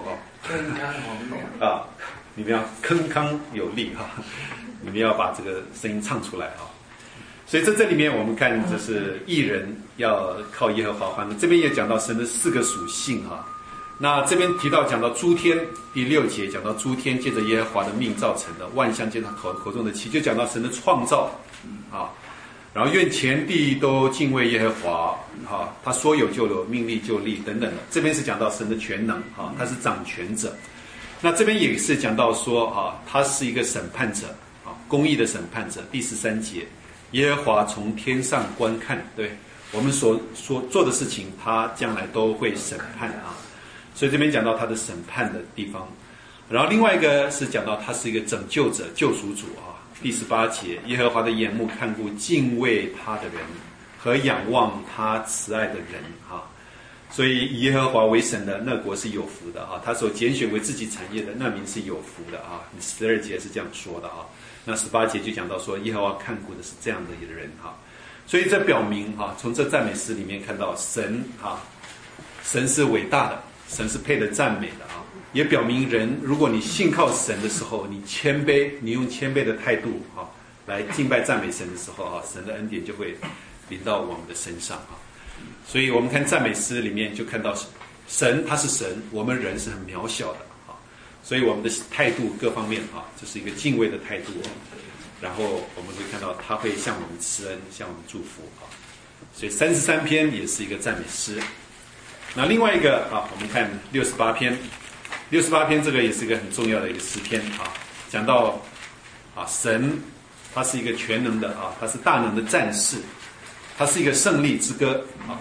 你们要铿锵有力你们要把这个声音唱出来所以在这里面我们看就是义人要靠耶和华欢乐。这边也讲到神的4个属性那这边提到讲到诸天，第6节讲到诸天借着耶和华的命造成的，万象借他口中的气，就讲到神的创造然后愿全地都敬畏耶和华他说有就有，命立就立等等的。这边是讲到神的全能他是掌权者。那这边也是讲到说他是一个审判者公义的审判者。第13节，耶和华从天上观看，对我们所做的事情，他将来都会审判所以这边讲到他的审判的地方。然后另外一个是讲到他是一个拯救者、救赎主第18节，耶和华的眼目看顾敬畏他的人和仰望他慈爱的人所以以耶和华为神的那国是有福的他所拣选为自己产业的那民是有福的12节是这样说的那18节就讲到说耶和华看顾的是这样的一个人所以这表明从这赞美诗里面看到神神是伟大的，神是配得赞美的也表明人如果你信靠神的时候，你谦卑，你用谦卑的态度来敬拜赞美神的时候神的恩典就会临到我们的身上所以我们看赞美诗里面就看到神他是神，我们人是很渺小的所以我们的态度各方面这是一个敬畏的态度然后我们会看到他会向我们施恩，向我们祝福所以33篇也是一个赞美诗。那另外一个我们看68篇这个也是一个很重要的一个诗篇讲到神他是一个全能的他是大能的战士，他是一个胜利之歌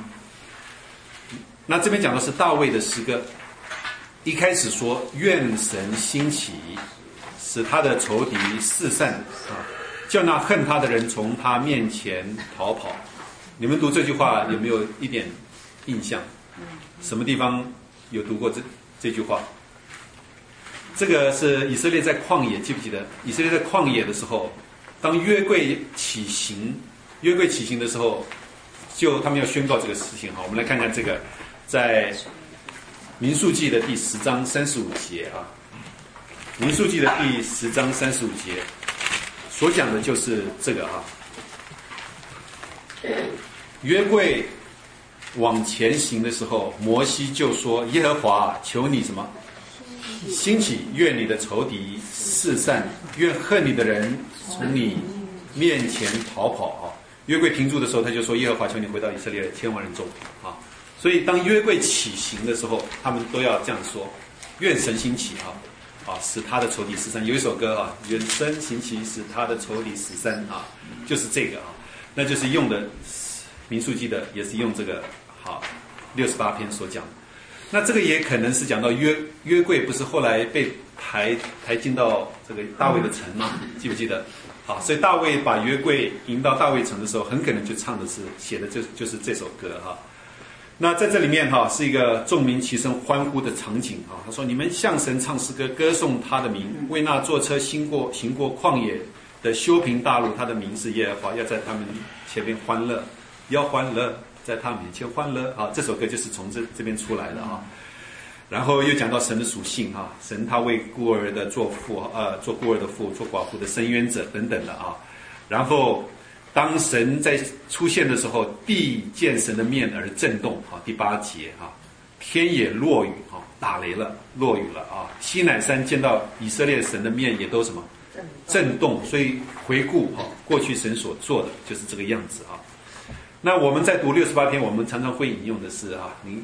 那这边讲的是大卫的诗歌，一开始说愿神兴起，使他的仇敌四散叫那恨他的人从他面前逃跑。你们读这句话有没有一点印象？什么地方有读过这句话？这个是以色列在旷野，记不记得？以色列在旷野的时候，当约柜起行的时候，就他们要宣告这个事情我们来看看这个，在民数记的第10章35节民数记的第10章35节所讲的就是这个约柜往前行的时候，摩西就说：耶和华，求你什么？兴起，愿你的仇敌四散，愿恨你的人从你面前逃跑约柜停住的时候，他就说：耶和华，求你回到以色列千万人中所以当约柜起行的时候，他们都要这样说：愿神兴起使他的仇敌死散。有一首歌啊，远身行旗，使他的仇敌死散啊，就是这个啊，那就是用的民数记的，也是用这个68篇所讲的。那这个也可能是讲到约柜不是后来被抬进到这个大卫的城吗？记不记得？所以大卫把约柜迎到大卫城的时候，很可能就唱的是写的就是这首歌哈。那在这里面是一个众民齐声欢呼的场景啊。他说：“你们向神唱诗歌，歌颂他的名，为那坐车行过旷野的修平大路，他的名是耶和华，要在他们前面欢乐，要欢乐，在他面前欢乐。”这首歌就是从这边出来的啊。然后又讲到神的属性啊，神他为孤儿的做父，做孤儿的父，做寡妇的伸冤者等等的啊。然后当神在出现的时候，地见神的面而震动啊。第8节啊，天也落雨啊，打雷了，落雨了啊。西乃山见到以色列神的面也都什么震动，所以回顾过去神所做的就是这个样子啊。那我们在读68篇，我们常常会引用的是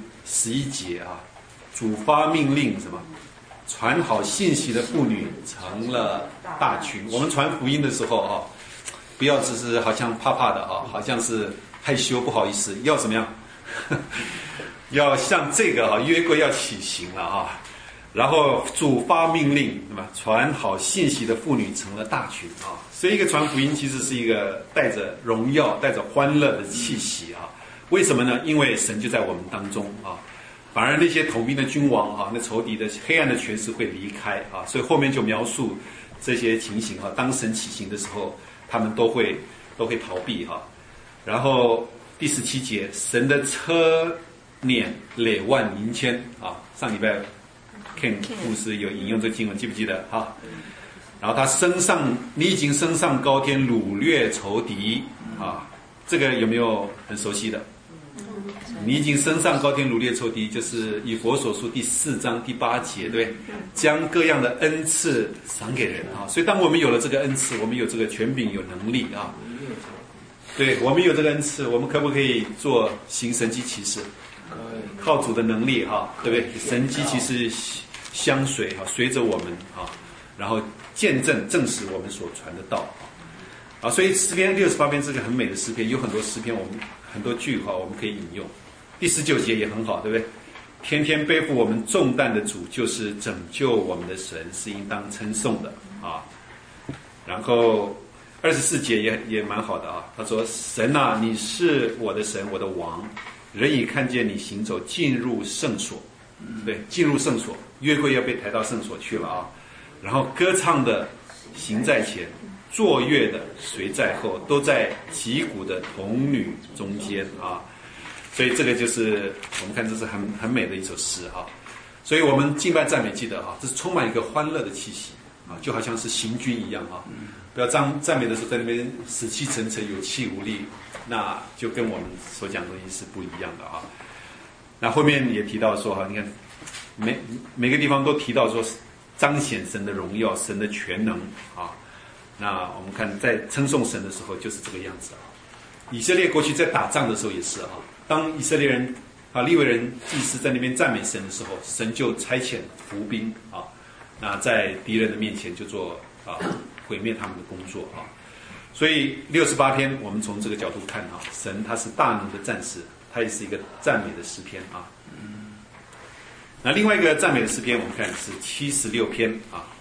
11节啊。主发命令什么？传好信息的妇女成了大群。我们传福音的时候不要只是好像怕怕的好像是害羞不好意思，要怎么样？要像这个约柜要起行了然后主发命令，对吧？传好信息的妇女成了大群所以一个传福音其实是一个带着荣耀、带着欢乐的气息为什么呢？因为神就在我们当中反而那些统兵的君王那仇敌的黑暗的权势会离开所以后面就描述这些情形当神起行的时候，他们都会逃避然后第17节，神的车辇累万银千上礼拜 Ken 牧师有引用这经文，记不记得然后他你已经升上高天，掳掠仇敌这个有没有很熟悉的？你已经升上高天，掳掠仇敌，就是以弗所书第4章第8节，对，将各样的恩赐赏给人所以当我们有了这个恩赐，我们有这个权柄，有能力对，我们有这个恩赐，我们可不可以做行神迹奇事？靠主的能力对不对？神迹奇事相随随着我们然后见证证实我们所传的道所以诗篇68篇是个很美的诗篇，有很多诗篇我们很多句我们可以引用。第19节也很好，对不对？天天背负我们重担的主，就是拯救我们的神，是应当称颂的然后24节也蛮好的他说：“神啊，你是我的神，我的王，人已看见你行走，进入圣所。”对，进入圣所，约柜要被抬到圣所去了然后歌唱的行在前，坐乐的随在后，都在击鼓的童女中间所以这个就是我们看，这是很美的一首诗所以我们敬拜赞美，记得这是充满一个欢乐的气息就好像是行军一样不要赞美的时候在那边死气沉沉、有气无力，那就跟我们所讲的东西是不一样的那后面也提到说你看每个地方都提到说彰显神的荣耀、神的全能那我们看在称颂神的时候就是这个样子以色列过去在打仗的时候也是当以色列人利未人祭司在那边赞美神的时候，神就差遣伏兵那在敌人的面前就做毁灭他们的工作所以68篇我们从这个角度看神他是大能的战士，他也是一个赞美的诗篇那另外一个赞美的诗篇我们看是76篇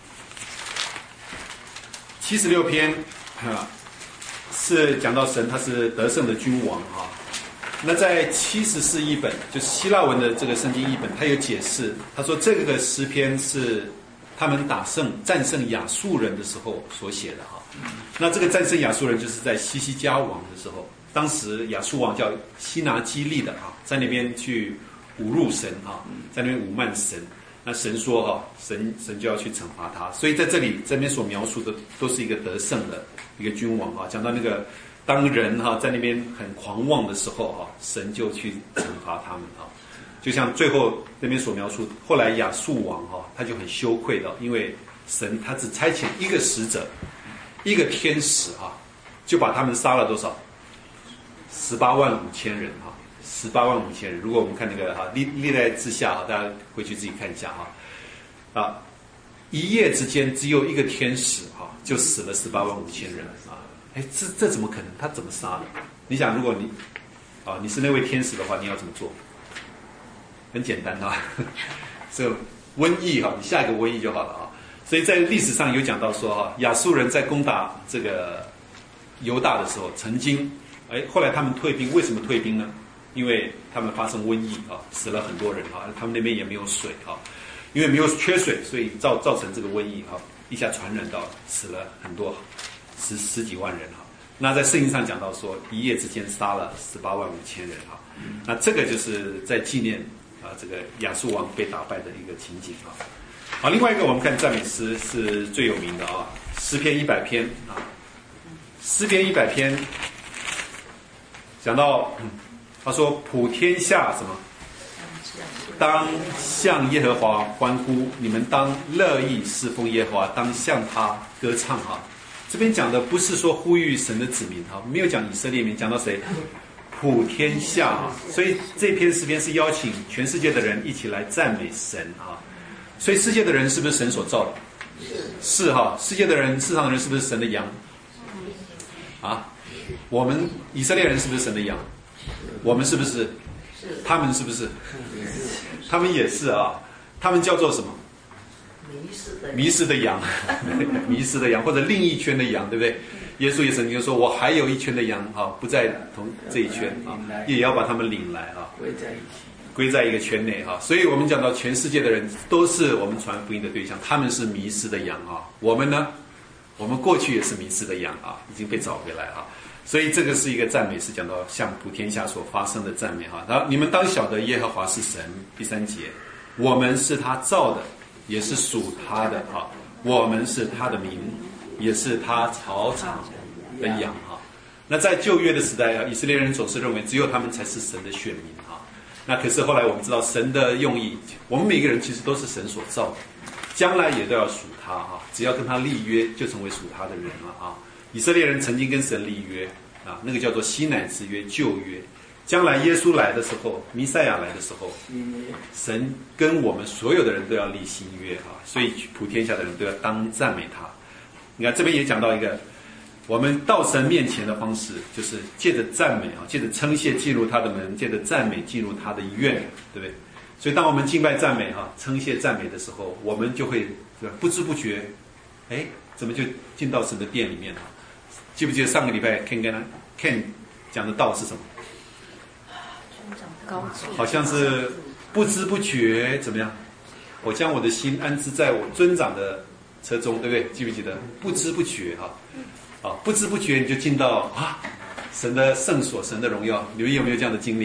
76篇是讲到神他是得胜的君王那在74译本，就是希腊文的这个圣经译本，他有解释，他说这个诗篇是他们战胜亚述人的时候所写的那这个战胜亚述人就是在西西家王的时候，当时亚述王叫西拿基利的在那边去侮辱神在那边侮慢神，那神说神就要去惩罚他，所以在这边所描述的都是一个得胜的一个君王讲到那个当人在那边很狂妄的时候神就去惩罚他们就像最后那边所描述，后来亚述王他就很羞愧的，因为神他只差遣一个使者，一个天使就把他们杀了多少？185000人185000人。如果我们看那个历代志下大家回去自己看一下一夜之间只有一个天使就死了18万5千人啊！哎，这怎么可能？他怎么杀的？你想，如果你是那位天使的话，你要怎么做？很简单啊，这瘟疫你下一个瘟疫就好了啊。所以在历史上有讲到说亚述人在攻打这个犹大的时候，曾经后来他们退兵，为什么退兵呢？因为他们发生瘟疫死了很多人他们那边也没有水因为没有缺水，所以造成这个瘟疫一下传染到死了很多十几万人那在圣经上讲到说，一夜之间杀了18万5千人那这个就是在纪念这个亚述王被打败的一个情景好，另外一个我们看赞美诗是最有名的诗篇100篇诗篇100篇讲到他说普天下什么？当向耶和华欢呼，你们当乐意侍奉耶和华，当向他歌唱这边讲的不是说呼吁神的子民没有讲以色列民，讲到谁？普天下所以这篇诗篇是邀请全世界的人一起来赞美神所以世界的人是不是神所造的？是世界的人，世上的人是不是神的羊？我们以色列人是不是神的羊？我们是不是？他们是不是？他们也是他们叫做什么？迷失的羊迷失的羊，或者另一圈的羊，对不对？耶稣也曾经说，我还有一圈的羊不在同这一圈也要把他们领来归在一个圈内所以我们讲到全世界的人都是我们传福音的对象，他们是迷失的羊我们呢？我们过去也是迷失的羊已经被找回来所以这个是一个赞美，是讲到向普天下所发生的赞美然后你们当晓得耶和华是神，第3节，我们是他造的，也是属他的我们是他的民，也是他草场的羊那在旧约的时代以色列人总是认为只有他们才是神的选民那可是后来我们知道神的用意，我们每个人其实都是神所造的，将来也都要属他只要跟他立约，就成为属他的人了以色列人曾经跟神立约那个叫做西乃之约，旧约。将来耶稣来的时候，弥赛亚来的时候，神跟我们所有的人都要立新约所以普天下的人都要当赞美他。你看这边也讲到一个我们到神面前的方式，就是借着赞美借着称谢进入他的门，借着赞美进入他的院，对不对？所以当我们敬拜赞美称谢赞美的时候，我们就会不知不觉怎么就进到神的殿里面了？记不记得上个礼拜 Ken 讲的道是什么？好像是不知不觉怎么样？我将我的心安置在我尊长的车中，对不对？记不记得？不知不觉不知不觉你就进到神的圣所，神的荣耀。你们有没有这样的经历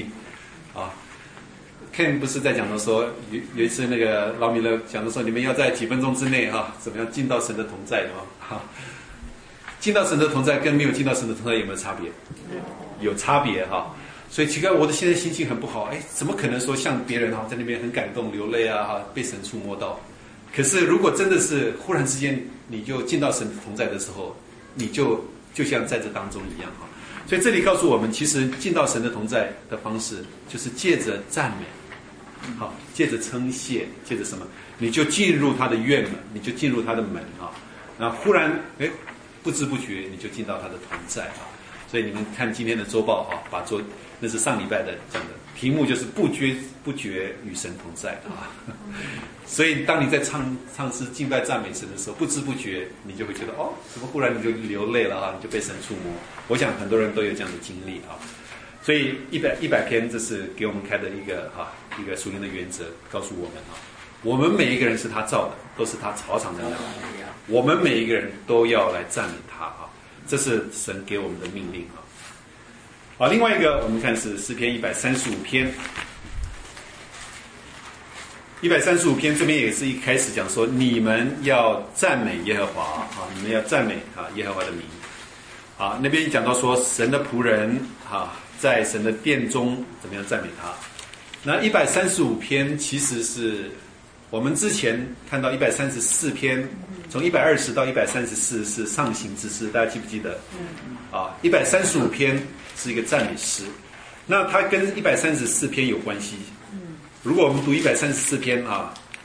Ken 不是在讲的说有一次那个老米勒讲的说，你们要在几分钟之内怎么样进到神的同在进到神的同在跟没有进到神的同在有没有差别？有差别所以奇怪，我的现在心情很不好，怎么可能说像别人在那边很感动流泪被神触摸到？可是如果真的是忽然之间你就进到神的同在的时候，你就像在这当中一样所以这里告诉我们，其实进到神的同在的方式就是借着赞美借着称谢，借着什么？你就进入他的院门，你就进入他的门然后忽然不知不觉你就进到他的同在所以你们看今天的周报把那是上礼拜的讲的题目，就是不知不觉与神同在所以当你在唱诗敬拜赞美神的时候，不知不觉你就会觉得怎么忽然你就流泪了你就被神触摸。我想很多人都有这样的经历所以100篇这是给我们开的一个属灵的原则，告诉我们我们每一个人是他造的，都是他草场的羊，我们每一个人都要来赞美他这是神给我们的命令另外一个我们看是诗篇135篇。135篇这边也是一开始讲说，你们要赞美耶和华你们要赞美耶和华的名那边讲到说神的仆人在神的殿中怎么样赞美他。那135篇其实是我们之前看到134篇，从120到134是上行之诗，大家记不记得？135篇是一个赞美诗，那它跟134篇有关系。如果我们读134篇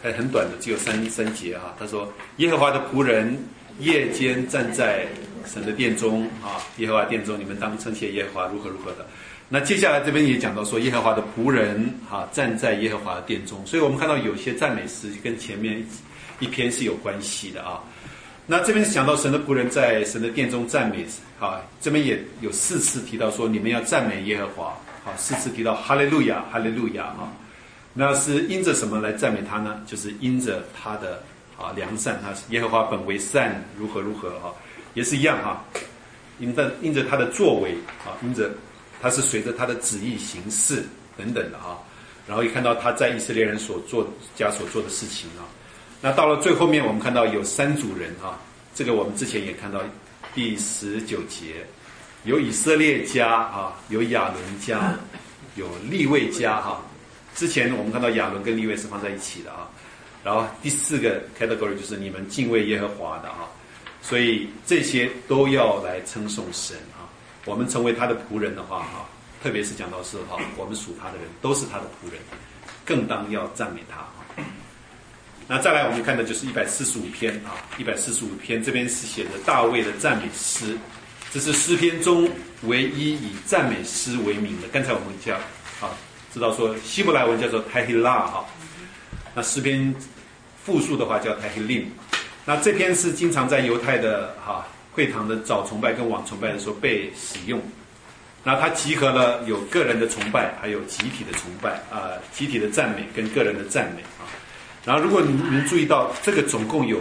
很短的，只有三节啊。他说：“耶和华的仆人夜间站在神的殿中啊，耶和华殿中，你们当称谢耶和华如何如何的。”那接下来这边也讲到说，耶和华的仆人啊站在耶和华的殿中，所以我们看到有些赞美诗跟前面一篇是有关系的啊。那这边讲到神的仆人在神的殿中赞美啊，这边也有4次提到说你们要赞美耶和华啊，4次提到哈利路亚哈利路亚啊。那是因着什么来赞美他呢？就是因着他的良善，他耶和华本为善，如何如何啊，也是一样哈，因着他的作为啊，因着他是随着他的旨意行事等等的啊，然后也看到他在以色列人所做的事情啊。那到了最后面，我们看到有3组人啊，这个我们之前也看到第19节，有以色列家啊，有亚伦家，有利未家哈。之前我们看到亚伦跟利未是放在一起的啊，然后第4个 category 就是你们敬畏耶和华的啊，所以这些都要来称颂神啊。我们成为他的仆人的话啊，特别是讲到是哈，我们属他的人都是他的仆人，更当要赞美他啊。那再来我们看的就是145篇啊，145篇这边是写的大卫的赞美诗，这是诗篇中唯一以赞美诗为名的。刚才我们讲啊，知道说希伯来文叫做 Tehillah 哈，那诗篇复数的话叫 Tehillim。那这篇是经常在犹太的会堂的早崇拜跟晚崇拜的时候被使用。那它集合了有个人的崇拜，还有集体的崇拜集体的赞美跟个人的赞美啊。然后如果你们注意到这个总共有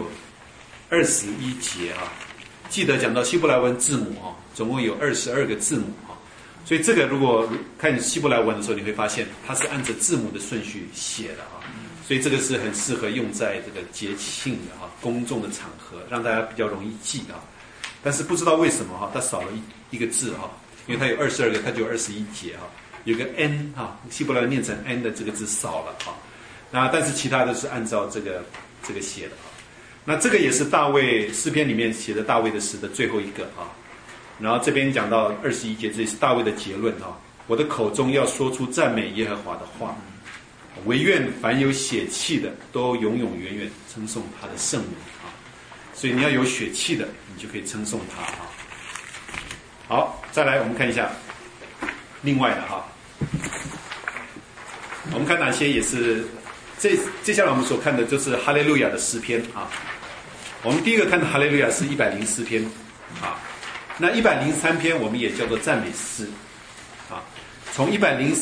21节啊，记得讲到希伯来文字母啊，总共有22个字母啊。所以这个如果看希伯来文的时候，你会发现它是按照字母的顺序写的啊，所以这个是很适合用在这个节庆的公众的场合，让大家比较容易记啊。但是不知道为什么它少了一个字因为它有22个，它就有21节有个 n 希伯来念成 n 的这个字少了那但是其他的是按照这个写的那这个也是大卫诗篇里面写的大卫的诗的最后一个然后这边讲到21节，这是大卫的结论我的口中要说出赞美耶和华的话，惟愿凡有血气的都永永远远称颂他的圣名所以你要有血气的，你就可以称颂他好，再来我们看一下另外的我们看哪些也是接下来我们所看的就是哈利路亚的诗篇我们第一个看的哈利路亚是104篇那103篇我们也叫做赞美诗从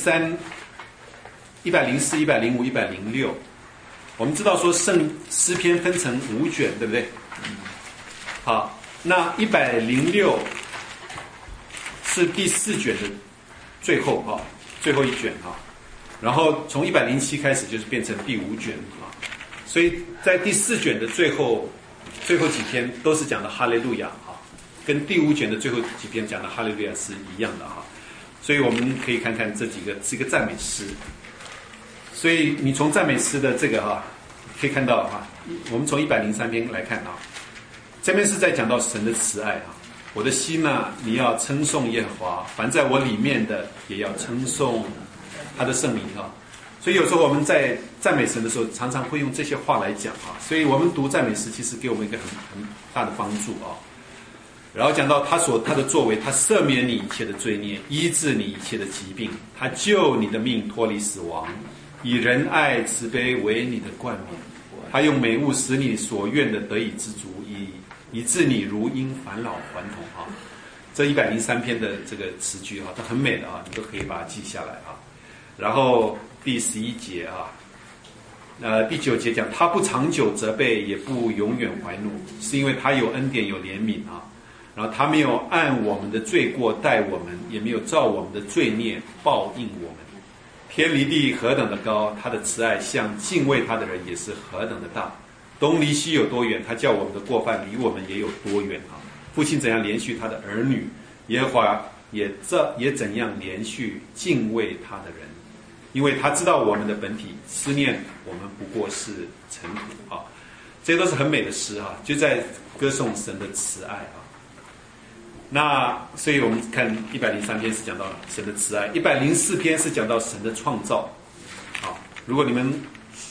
103、104、105、106，我们知道说诗篇分成5卷，对不对？好，那106是第4卷的最后最后一卷然后从107开始就是变成第5卷所以在第4卷的最后几篇都是讲的哈利路亚跟第5卷的最后几篇讲的哈利路亚是一样的所以我们可以看看这几个是一个赞美诗。所以你从赞美诗的这个可以看到我们从103篇来看这边是在讲到神的慈爱我的心你要称颂耶和华，凡在我里面的也要称颂他的圣名所以有时候我们在赞美神的时候，常常会用这些话来讲所以我们读赞美诗其实给我们一个很大的帮助然后讲到他的作为，他赦免你一切的罪孽，医治你一切的疾病，他救你的命脱离死亡，以仁爱慈悲为你的冠冕，他用美物使你所愿的得以知足，以致你如因返老还童这103篇的这个词句都很美的你都可以把它记下来然后第11节第9节讲他不长久责备，也不永远怀怒，是因为他有恩典有怜悯然后他没有按我们的罪过待我们，也没有照我们的罪孽报应我们。天离地何等的高，他的慈爱向敬畏他的人也是何等的大。东离西有多远，他叫我们的过犯离我们也有多远父亲怎样连续他的儿女，耶和华也怎样连续敬畏他的人，因为他知道我们的本体，思念我们不过是尘土这些都是很美的诗就在歌颂神的慈爱那所以我们看103篇是讲到神的慈爱，104篇是讲到神的创造如果你们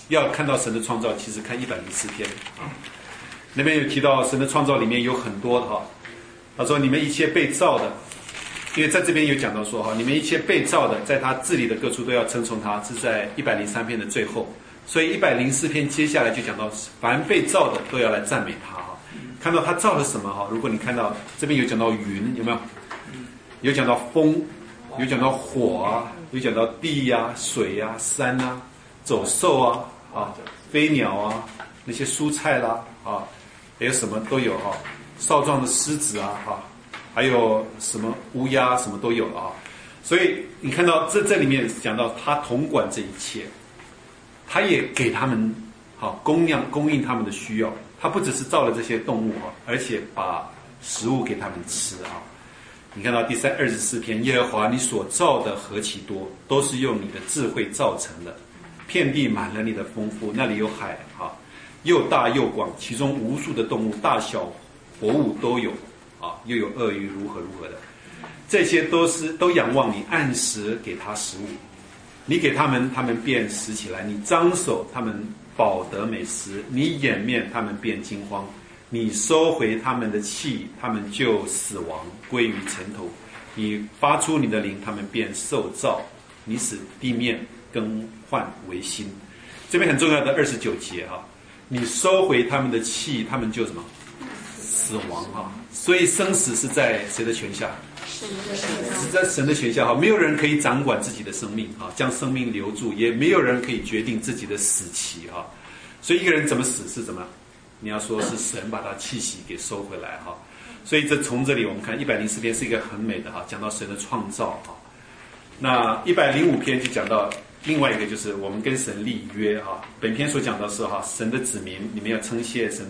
要看到神的创造，其实看104篇啊。那边有提到神的创造里面有很多的哈，他说你们一切被造的，因为在这边有讲到说哈，你们一切被造的，在他治理的各处都要称颂他，是在103篇的最后。所以104篇接下来就讲到，凡被造的都要来赞美他哈。看到他造了什么哈？如果你看到这边有讲到云，有没有？有讲到风，有讲到火啊，有讲到地啊、水啊、山啊、走兽啊、飞鸟啊，那些蔬菜啦啊，还有什么都有哈。少壮的狮子啊哈，还有什么乌鸦什么都有啊。所以你看到这里面讲到他统管这一切，他也给他们好供应他们的需要。他不只是造了这些动物啊，而且把食物给他们吃啊。你看到第24篇，耶和华你所造的何其多，都是用你的智慧造成的，遍地满了你的丰富，那里有海啊，又大又广，其中无数的动物，大小活物都有啊，又有鳄鱼如何的，这些都仰望你，按时给他食物，你给他们，他们便食起来；你张手，他们饱得美食；你掩面，他们便惊慌；你收回他们的气，他们就死亡，归于尘土；你发出你的灵，他们便受造；你使地面更换为新。这边很重要的29节啊，你收回他们的气，他们就什么？死亡啊！所以生死是在谁的权下？是在神的权下哈，没有人可以掌管自己的生命啊，将生命留住，也没有人可以决定自己的死期哈。所以一个人怎么死是怎么？你要说是神把他气息给收回来哈。所以从这里我们看104篇是一个很美的哈，讲到神的创造哈。那105篇就讲到另外一个，就是我们跟神立约哈。本篇所讲到是哈，神的子民，你们要称谢神的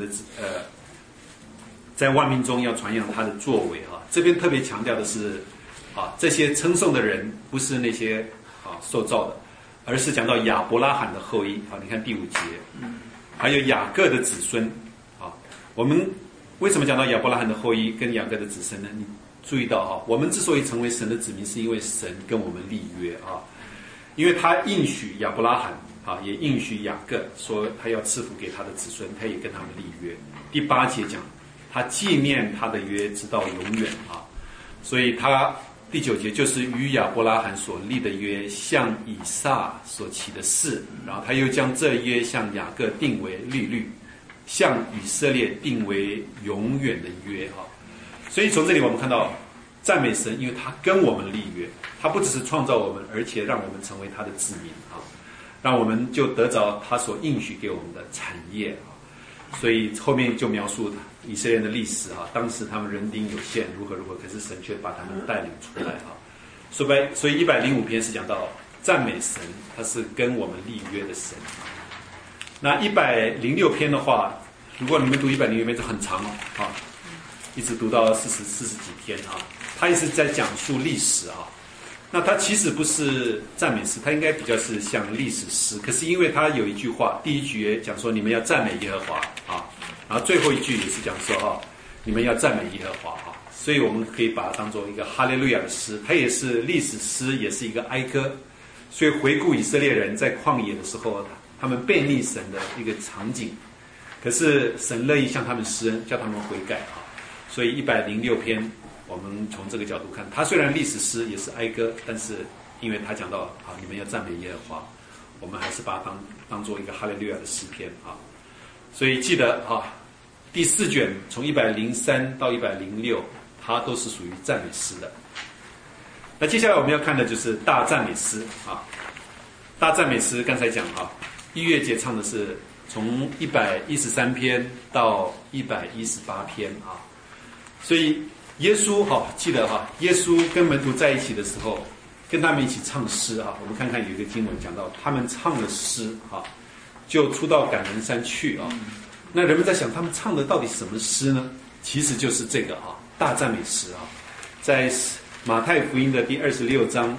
在万民中要传扬他的作为哈。这边特别强调的是啊，这些称颂的人不是那些受造的，而是讲到亚伯拉罕的后裔啊。你看第5节，还有雅各的子孙啊。我们为什么讲到亚伯拉罕的后裔跟雅各的子孙呢？你注意到啊，我们之所以成为神的子民，是因为神跟我们立约啊，因为他应许亚伯拉罕啊，也应许雅各说他要赐福给他的子孙，他也跟他们立约。第8节讲他纪念他的约直到永远啊，所以他第9节就是与亚伯拉罕所立的约，向以撒所起的誓，然后他又将这约向雅各定为律，向以色列定为永远的约啊。所以从这里我们看到赞美神，因为他跟我们立约，他不只是创造我们，而且让我们成为他的子民啊，让我们就得着他所应许给我们的产业啊。所以后面就描述以色列的历史啊，当时他们人丁有限，如何，可是神却把他们带领出来啊。所以105篇是讲到赞美神，他是跟我们立约的神。那106篇的话，如果你们读106篇就很长啊，一直读到40几篇啊，他也是在讲述历史啊。那他其实不是赞美诗，他应该比较是像历史诗。可是因为他有一句话，第1句讲说你们要赞美耶和华啊，然后最后一句也是讲说你们要赞美耶和华啊，所以我们可以把它当做一个哈利路亚的诗，它也是历史诗，也是一个哀歌。所以回顾以色列人在旷野的时候，他们背逆神的一个场景，可是神乐意向他们施恩，叫他们悔改啊。所以106篇。我们从这个角度看，它虽然历史诗也是哀歌，但是因为他讲到你们要赞美耶和华，我们还是把它当做一个哈利路亚的诗篇啊。所以记得第4卷从103到106，它都是属于赞美诗的。那接下来我们要看的就是大赞美诗啊。大赞美诗刚才讲音乐节唱的是从113篇到118篇啊，所以。耶稣记得耶稣跟门徒在一起的时候，跟他们一起唱诗啊。我们看看有一个经文讲到，他们唱了诗就出到感人山去啊。那人们在想，他们唱的到底什么诗呢？其实就是这个大赞美诗啊，在马太福音的第26章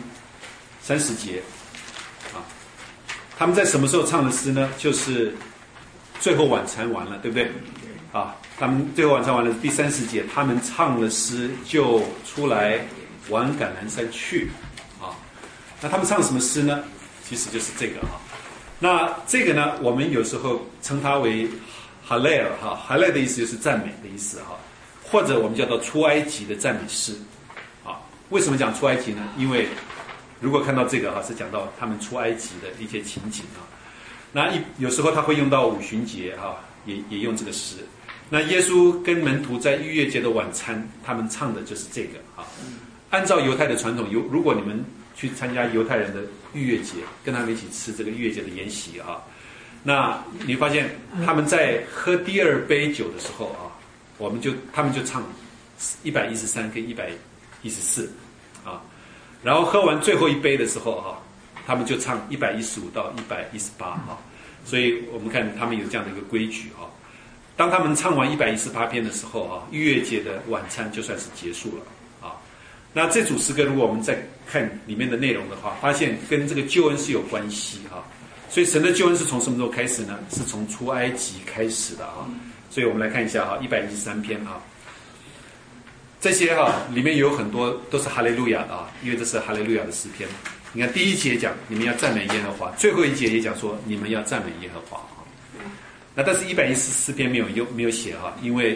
30节啊。他们在什么时候唱的诗呢？就是最后晚餐完了，对不对？他们最后晚餐完了，第30节，他们唱了诗就出来往橄榄山去啊。那他们唱什么诗呢？其实就是这个那这个呢，我们有时候称它为哈雷尔哈，哈雷的意思就是赞美的意思哈，或者我们叫做出埃及的赞美诗啊。为什么讲出埃及呢？因为如果看到这个哈，是讲到他们出埃及的一些情景啊。那有时候他会用到五旬节哈，也用这个诗。那耶稣跟门徒在逾越节的晚餐，他们唱的就是这个啊。按照犹太的传统，如果你们去参加犹太人的逾越节，跟他们一起吃这个逾越节的筵席啊，那你发现他们在喝第二杯酒的时候啊，他们就唱113跟114啊，然后喝完最后一杯的时候啊，他们就唱115到118啊，所以我们看他们有这样的一个规矩啊。当他们唱完118篇的时候啊，逾越节的晚餐就算是结束了啊。那这组诗歌如果我们再看里面的内容的话，发现跟这个救恩是有关系啊。所以神的救恩是从什么时候开始呢？是从出埃及开始的啊。所以我们来看一下啊，113篇啊，这些里面有很多都是哈利路亚的啊，因为这是哈利路亚的诗篇。你看第一节讲你们要赞美耶和华，最后一节也讲说你们要赞美耶和华啊。那但是114篇没有写哈，因为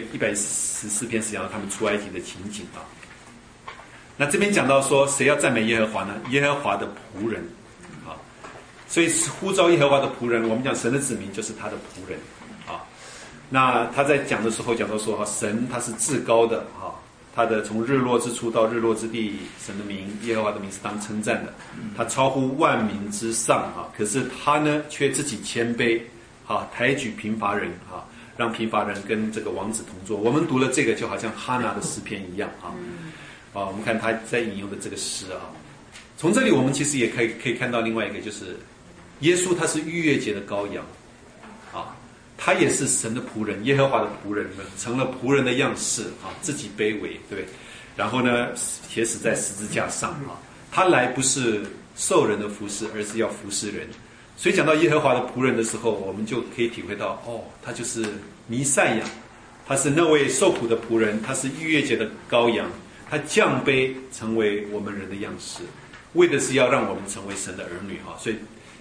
114篇实际上他们出埃及的情景啊。那这边讲到说谁要赞美耶和华呢？耶和华的仆人啊，所以呼召耶和华的仆人，我们讲神的子民就是他的仆人啊。那他在讲的时候讲到说神他是至高的啊，他的从日落之初到日落之地，神的名耶和华的名是当称赞的，他超乎万民之上啊。可是他呢却自己谦卑啊，抬举贫乏人啊，让贫乏人跟这个王子同坐。我们读了这个就好像哈拿的诗篇一样啊。我们看他在引用的这个诗啊，从这里我们其实也可以看到另外一个，就是耶稣他是逾越节的羔羊啊，他也是神的仆人，耶和华的仆人，成了仆人的样式啊，自己卑微，对不对？然后呢，铁死在十字架上啊，他来不是受人的服侍，而是要服侍人。所以讲到耶和华的仆人的时候，我们就可以体会到，他就是弥赛亚，他是那位受苦的仆人，他是逾越节的羔羊。他降卑成为我们人的样式，为的是要让我们成为神的儿女啊！所以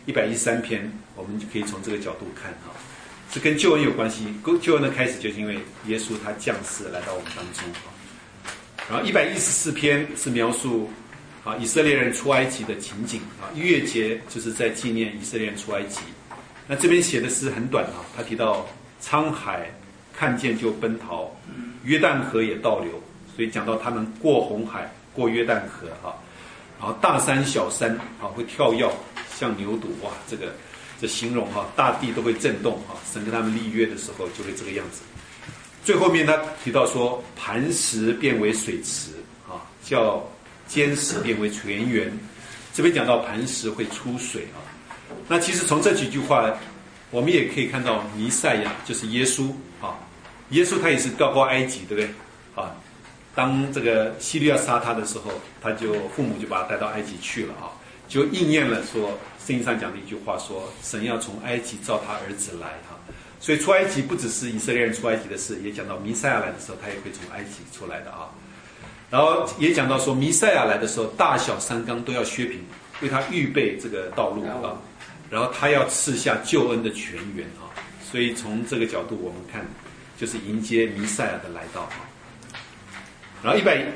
113篇我们就可以从这个角度看啊，是跟救恩有关系。救恩的开始就是因为耶稣他降世来到我们当中啊。然后114篇是描述啊以色列人出埃及的情景啊，逾越节就是在纪念以色列人出埃及。那这边写的诗很短啊，他提到沧海看见就奔逃，约旦河也倒流。所以讲到他们过红海，过约旦河啊，然后大山小山啊会跳跃，像牛犊哇，这形容哈，大地都会震动啊。神跟他们立约的时候就会这个样子。最后面他提到说，磐石变为水池啊，叫坚石变为泉源。这边讲到磐石会出水啊。那其实从这几句话，我们也可以看到弥赛亚就是耶稣啊，耶稣他也是到过埃及，对不对啊？当这个希律要杀他的时候，父母就把他带到埃及去了啊，就应验了说圣经上讲的一句话，说神要从埃及召他儿子来哈。所以出埃及不只是以色列人出埃及的事，也讲到弥赛亚来的时候，他也会从埃及出来的啊。然后也讲到说弥赛亚来的时候，大小山冈都要削平，为他预备这个道路啊。然后他要赐下救恩的泉源啊。所以从这个角度我们看，就是迎接弥赛亚的来到啊。然后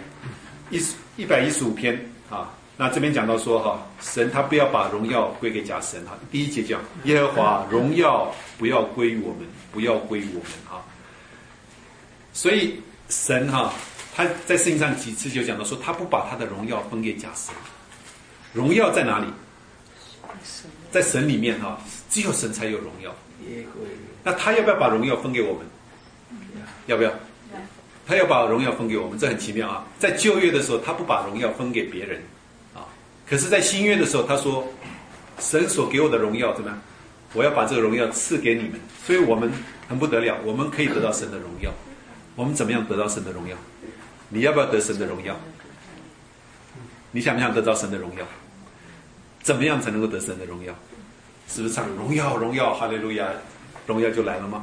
115篇啊，那这边讲到说哈，神他不要把荣耀归给假神哈。第一节讲耶和华荣耀不要归于我们，不要归于我们啊。所以神哈，他在圣经上几次就讲到说，他不把他的荣耀分给假神。荣耀在哪里？在神里面哈，只有神才有荣耀。那他要不要把荣耀分给我们？要不要？他要把荣耀分给我们，这很奇妙啊！在旧约的时候，他不把荣耀分给别人，啊，可是，在新约的时候，他说，神所给我的荣耀怎么样？我要把这个荣耀赐给你们，所以我们很不得了，我们可以得到神的荣耀。我们怎么样得到神的荣耀？你要不要得神的荣耀？你想不想得到神的荣耀？怎么样才能够得神的荣耀？是不是唱荣耀荣耀哈利路亚，荣耀就来了吗？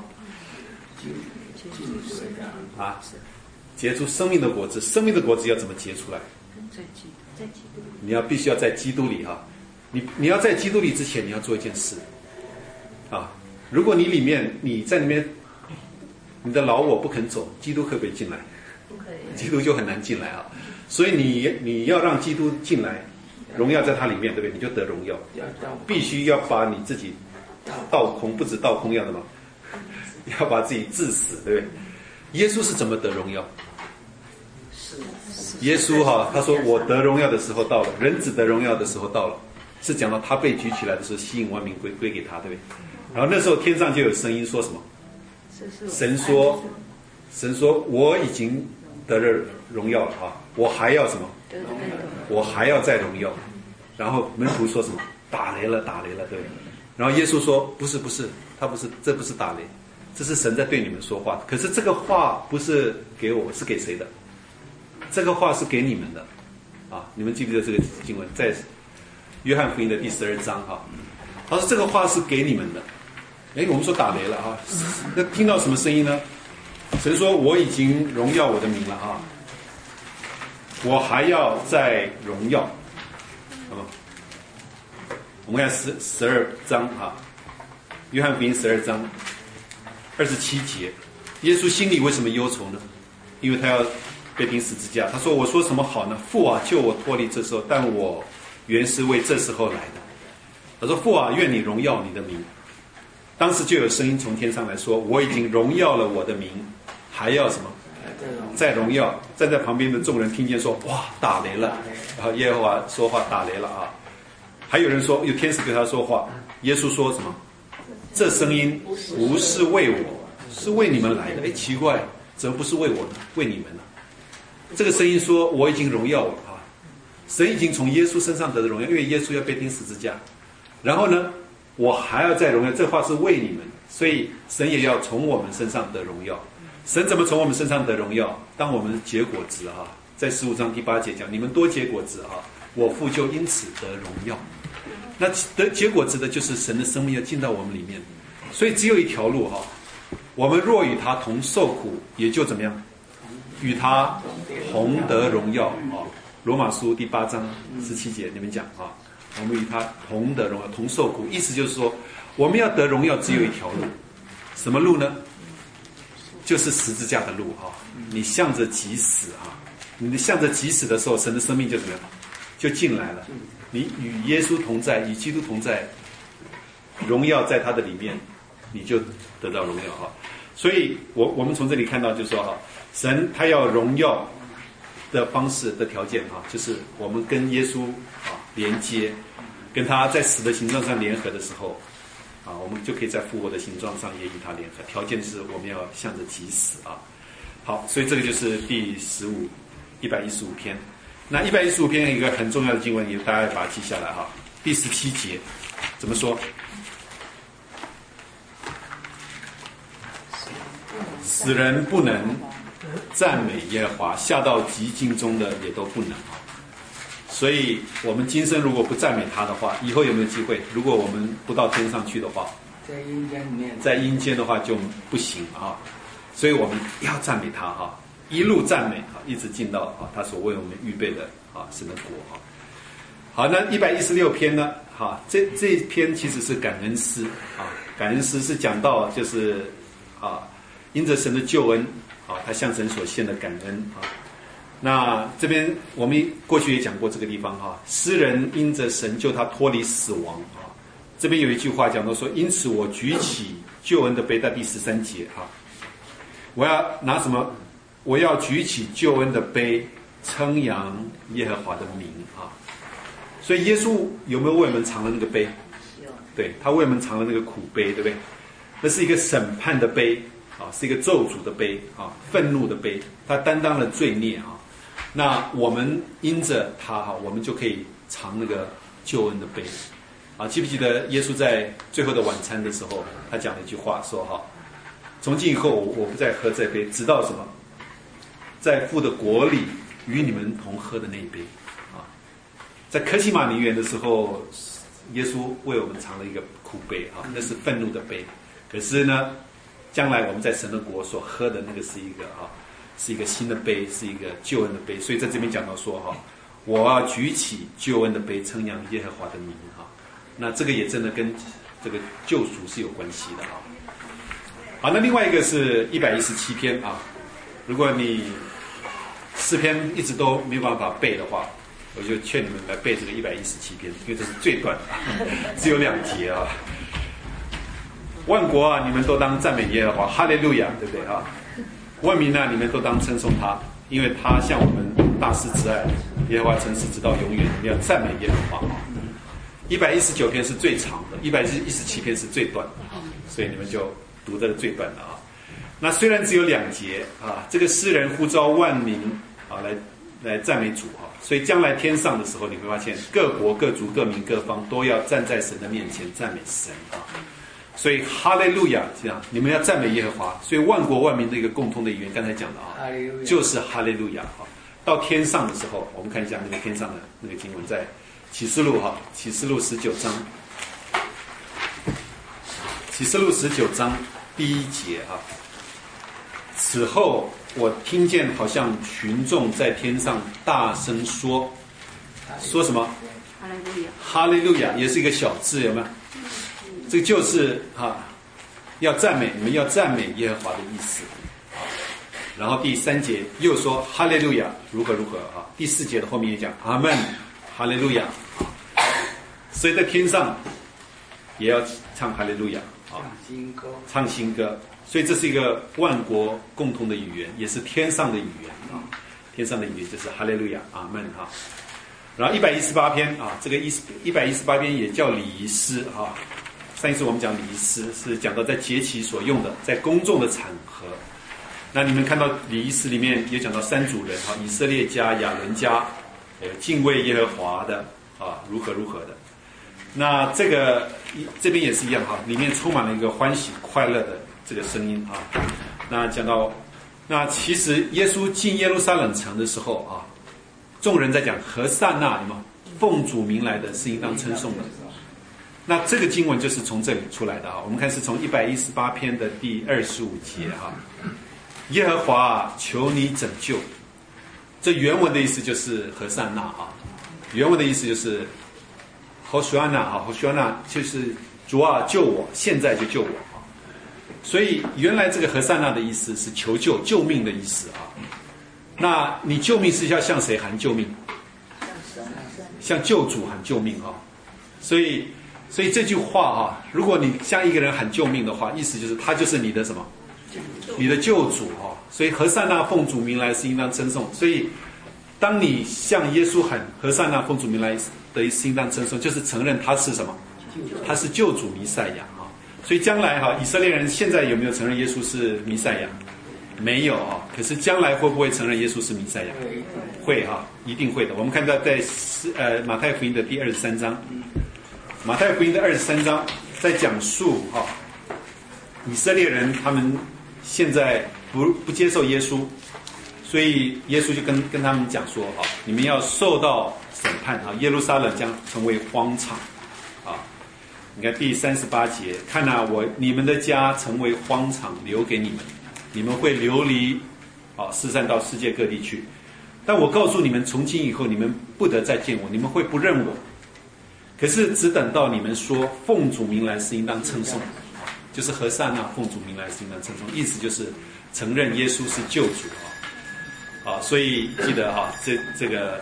啊，结出生命的果子，生命的果子要怎么结出来？你必须要在基督里哈，你要在基督里之前，你要做一件事， 如果你里面你在里面，你的老我不肯走，基督可不可以进来？ 不可以。 基督就很难进来啊。所以你要让基督进来，荣耀在他里面，对不对？你就得荣耀。必须要把你自己倒空，不止倒空要的吗？要把自己致死，对不对？耶稣是怎么得荣耀？耶稣他说我得荣耀的时候到了，人子得荣耀的时候到了，是讲到他被举起来的时候，吸引万民归给他，对不对？然后那时候天上就有声音说什么？神说我已经得了荣耀了啊，我还要什么？我还要再荣耀。然后门徒说什么？打雷了，对不对？然后耶稣说不是，他不是，这不是打雷，这是神在对你们说话。可是这个话不是给我，是给谁的？这个话是给你们的啊！你们记不记得这个经文在约翰福音的第12章啊？他说这个话是给你们的。我们说打雷了啊，那听到什么声音呢？神说我已经荣耀我的名了啊，我还要再荣耀。好吗？我们看12章啊，约翰福音12章27节，耶稣心里为什么忧愁呢？因为他要被钉十字架。他说：“我说什么好呢？父啊，救我脱离这时候，但我原是为这时候来的。”他说：“父啊，愿你荣耀你的名。”当时就有声音从天上来说：“我已经荣耀了我的名，还要什么？再荣耀。”站在旁边的众人听见说：“哇，打雷了！”然后耶和华说话，打雷了啊！还有人说，有天使对他说话。耶稣说什么？这声音不是为我，是为你们来的。奇怪，怎么不是为我呢？为你们呢？这个声音说：“我已经荣耀了啊！”神已经从耶稣身上得的荣耀，因为耶稣要被钉十字架。然后呢，我还要再荣耀。这话是为你们，所以神也要从我们身上得荣耀。神怎么从我们身上得荣耀？当我们结果子啊，在15章第8节讲：“你们多结果子啊，我父就因此得荣耀。”那得结果子的就是神的生命要进到我们里面，所以只有一条路哈。我们若与他同受苦，也就怎么样？与他同得荣耀啊！罗马书第8章17节，你们讲啊，我们与他同得荣耀，同受苦，意思就是说，我们要得荣耀，只有一条路，什么路呢？就是十字架的路啊！你向着己死啊！你向着己死的时候，神的生命就怎么样？就进来了。你与耶稣同在，与基督同在，荣耀在他的里面，你就得到荣耀啊！所以我们从这里看到，就是说哈，神他要荣耀的方式的条件啊，就是我们跟耶稣啊连接，跟他在死的形状上联合的时候啊，我们就可以在复活的形状上也与他联合。条件是我们要向着己死啊。好，所以这个就是第115篇。那115篇有一个很重要的经文，也大家把它记下来哈。第17节怎么说？死人不能赞美耶和华，下到极境中的也都不能啊。所以我们今生如果不赞美他的话，以后有没有机会？如果我们不到天上去的话，在阴间的话就不行啊。所以我们要赞美他哈，一路赞美啊，一直进到啊他所为我们预备的啊神的国啊。好，那116篇呢？哈，这一篇其实是感恩诗啊，感恩诗是讲到就是啊，因着神的救恩啊，他向神所献的感恩啊。那这边我们过去也讲过这个地方哈，诗人因着神救他脱离死亡啊。这边有一句话讲到说，因此我举起救恩的杯，在第13节哈，我要拿什么？我要举起救恩的杯，称扬耶和华的名啊。所以耶稣有没有为我们尝了那个杯？对，他为我们尝了那个苦杯，对不对？那是一个审判的杯啊，是一个咒诅的杯啊，愤怒的杯，他担当了罪孽啊。那我们因着他哈，我们就可以尝那个救恩的杯啊。记不记得耶稣在最后的晚餐的时候，他讲了一句话说哈，从今以后我不再喝这杯，直到什么，在父的国里与你们同喝的那一杯啊。在客西马尼园的时候，耶稣为我们尝了一个苦杯啊，那是愤怒的杯。可是呢，将来我们在神的国所喝的那个是一个新的杯，是一个救恩的杯。所以在这边讲到说哈，我要举起救恩的杯，称扬耶和华的名哈。那这个也真的跟这个救赎是有关系的啊。好，那另外一个是117篇啊，如果你诗篇一直都没有办法背的话，我就劝你们来背这个117篇，因为这是最短的，只有2节啊。万国啊，你们都当赞美耶和华，哈利路亚，对不对啊？万民啊，你们都当称颂他，因为他向我们大施慈爱，耶和华诚实直到永远，你要赞美耶和华。119篇是最长的，117篇是最短的，所以你们就读这个最短的啊。那虽然只有2节啊，这个诗人呼召万民啊来赞美主啊，所以将来天上的时候，你会发现各国各族各民各方都要站在神的面前赞美神啊。所以哈利路亚，这样你们要赞美耶和华。所以万国万民的一个共同的语言，刚才讲的啊，就是哈利路亚啊。到天上的时候，我们看一下那个天上的那个经文，在启示录哈，启示录19章，启示录19章第1节啊。此后，我听见好像群众在天上大声说什么？ 哈利路亚， 哈利路亚也是一个小字，有没有？这个就是要赞美，你们要赞美耶和华的意思。然后第3节又说哈利路亚，如何如何啊。第4节的后面也讲阿门，哈利路亚。所以在天上也要唱哈利路亚啊，唱新歌。所以这是一个万国共同的语言，也是天上的语言啊。天上的语言就是哈利路亚，阿门哈。然后118篇啊，这个118篇也叫礼仪诗啊。上一次我们讲礼仪诗是讲到在节期所用的，在公众的场合。那你们看到礼仪诗里面也讲到3组人啊，以色列家、亚伦家，敬畏耶和华的啊，如何如何的。那这边也是一样哈，里面充满了一个欢喜快乐的这个声音啊。那讲到，那其实耶稣进耶路撒冷城的时候啊，众人在讲和散那，有没有？奉主名来的是应当称颂的。那这个经文就是从这里出来的啊。我们看是从118篇的第25节哈。耶和华啊，求你拯救。这原文的意思就是和散那啊，原文的意思就是Hosanna啊，Hosanna就是主啊救我，现在就救我啊。所以原来这个和散那的意思是求救、救命的意思啊。那你救命是要向谁喊救命？向救主喊救命啊。所以这句话啊，如果你向一个人喊救命的话，意思就是他就是你的什么？你的救主啊。所以和散那奉主名来是应当称颂。所以当你向耶稣喊和散那奉主名来的是应当称颂，就是承认他是什么？他是救主弥赛亚啊。所以将来哈，以色列人现在有没有承认耶稣是弥赛亚？没有啊。可是将来会不会承认耶稣是弥赛亚？会哈，一定会的。我们看到在马太福音的第23章，马太福音的23章在讲述哈，以色列人他们现在不接受耶稣，所以耶稣就跟他们讲说啊，你们要受到审判啊，耶路撒冷将成为荒场啊。你看第38节，看啊，你们的家成为荒场，留给你们，你们会流离四散到世界各地去。但我告诉你们，从今以后你们不得再见我，你们会不认我。可是只等到你们说奉主名来是应当称颂，就是和散那奉主名来是应当称颂，意思就是承认耶稣是救主啊。所以记得啊，这个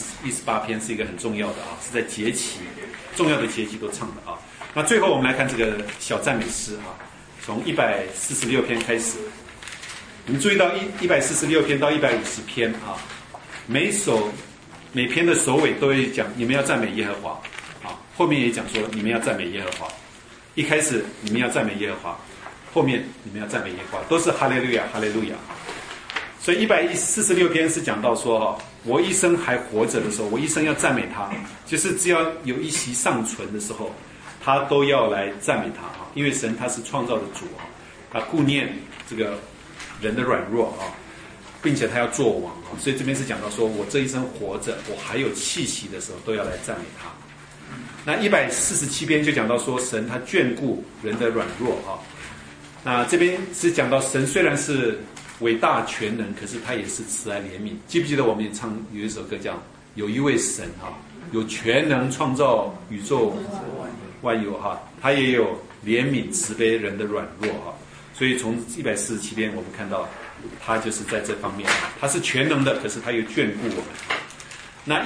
118篇是一个很重要的啊，是在节期重要的节期都唱的啊。那最后我们来看这个小赞美诗啊，从146篇开始，你们注意到146篇到150篇啊，每篇的首尾都会讲你们要赞美耶和华啊，后面也讲说你们要赞美耶和华。一开始你们要赞美耶和华，后面你们要赞美耶和华，都是哈利路亚，哈利路亚。所以146篇是讲到说我一生还活着的时候，我一生要赞美他，就是只要有一息尚存的时候，他都要来赞美他啊，因为神他是创造的主啊，他顾念这个人的软弱啊，并且他要做王啊，所以这边是讲到说我这一生活着，我还有气息的时候，都要来赞美他。那147篇就讲到说神他眷顾人的软弱啊，那这边是讲到神虽然是伟大全能，可是他也是慈爱怜悯。记不记得我们也唱有一首歌叫有一位神啊，有全能创造宇宙万有哈，他也有怜悯慈悲人的软弱哈。所以从147篇我们看到，他就是在这方面，他是全能的，可是他又眷顾我们。那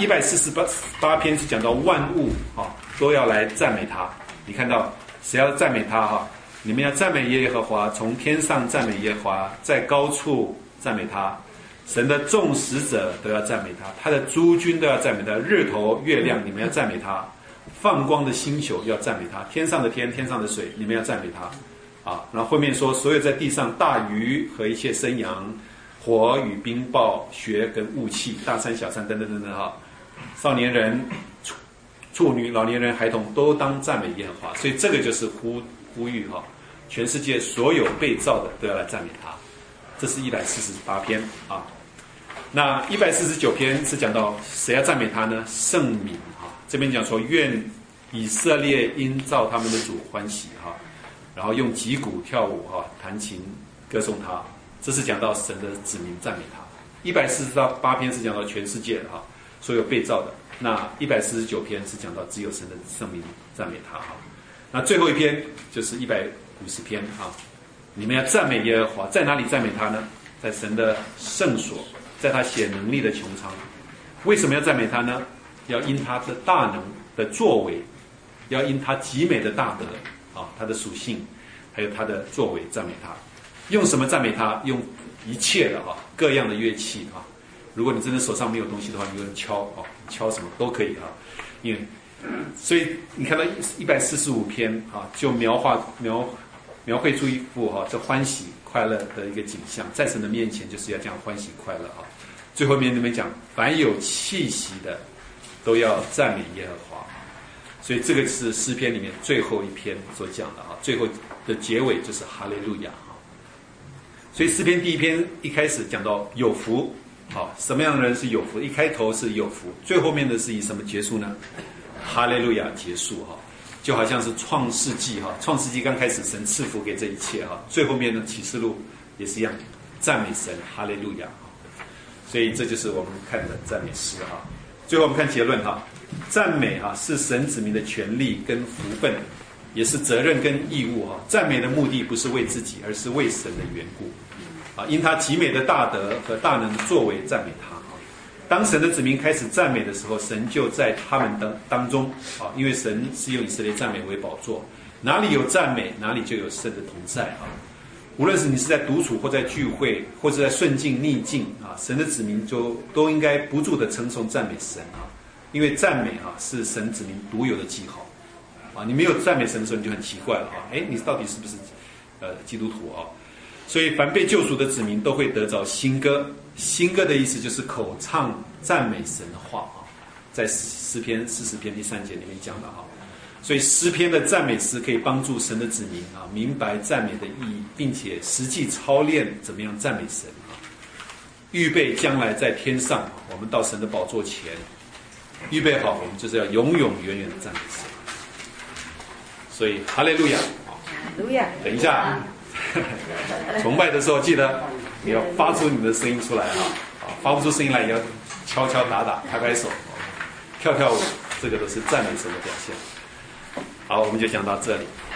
148篇是讲到万物都要来赞美他。你看到谁要赞美他哈？你们要赞美耶和华，从天上赞美耶和华，在高处赞美他。神的众使者都要赞美他，他的诸军都要赞美他，日头月亮你们要赞美他，放光的星宿要赞美他，天上的天，天上的水你们要赞美他。然后后面说，所有在地上大鱼和一切生羊，火与冰雹，雪跟雾气，大山小山等等等等哈，少年人、处女、老年人、孩童都当赞美耶和华。所以这个就是呼吁哈，全世界所有被造的都要来赞美他。这是148篇啊。那149篇是讲到谁要赞美他呢？圣民哈，这边讲说愿以色列因造他们的主欢喜哈。然后用击鼓跳舞弹琴歌颂他，这是讲到神的子民赞美他。148篇是讲到全世界所有被造的。那149篇是讲到只有神的圣民赞美他那最后一篇就是150篇你们要赞美耶和华，在哪里赞美他呢？在神的圣所，在他显能力的穹苍。为什么要赞美他呢？要因他的大能的作为，要因他极美的大德他的属性，还有他的作为赞美他。用什么赞美他？用一切的各样的乐器如果你真的手上没有东西的话，你用敲敲什么都可以因为所以你看到145篇就描绘出一幅这欢喜快乐的一个景象，在神的面前就是要这样欢喜快乐最后面那边讲，凡有气息的都要赞美耶和华。所以这个是诗篇里面最后一篇所讲的最后的结尾就是哈利路亚所以诗篇第一篇一开始讲到有福什么样的人是有福？一开头是有福，最后面的是以什么结束呢？哈利路亚结束就好像是创世纪创世纪刚开始神赐福给这一切最后面的启示录也是一样，赞美神，哈利路亚所以这就是我们看的赞美诗最后我们看结论赞美是神子民的权利跟福分，也是责任跟义务赞美的目的不是为自己，而是为神的缘故因他极美的大德和大能作为赞美他当神的子民开始赞美的时候，神就在他们当中因为神是用以色列赞美为宝座，哪里有赞美，哪里就有神的同在无论是你是在独处或在聚会，或者在顺境逆境神的子民就都应该不住的称颂赞美神因为赞美是神子民独有的记号你没有赞美神的时候，你就很奇怪了你到底是不是基督徒所以凡被救赎的子民都会得着新歌。新歌的意思就是口唱赞美神的话在诗篇40篇第3节里面讲的所以诗篇的赞美诗可以帮助神的子民明白赞美的意义，并且实际操练怎么样赞美神预备将来在天上我们到神的宝座前预备好，我们就是要永永远远的赞美神。所以哈利路亚等一下崇拜的时候记得你要发出你的声音出来发不出声音来也要敲敲打打拍拍手跳跳舞，这个都是赞美神的表现。好，我们就讲到这里。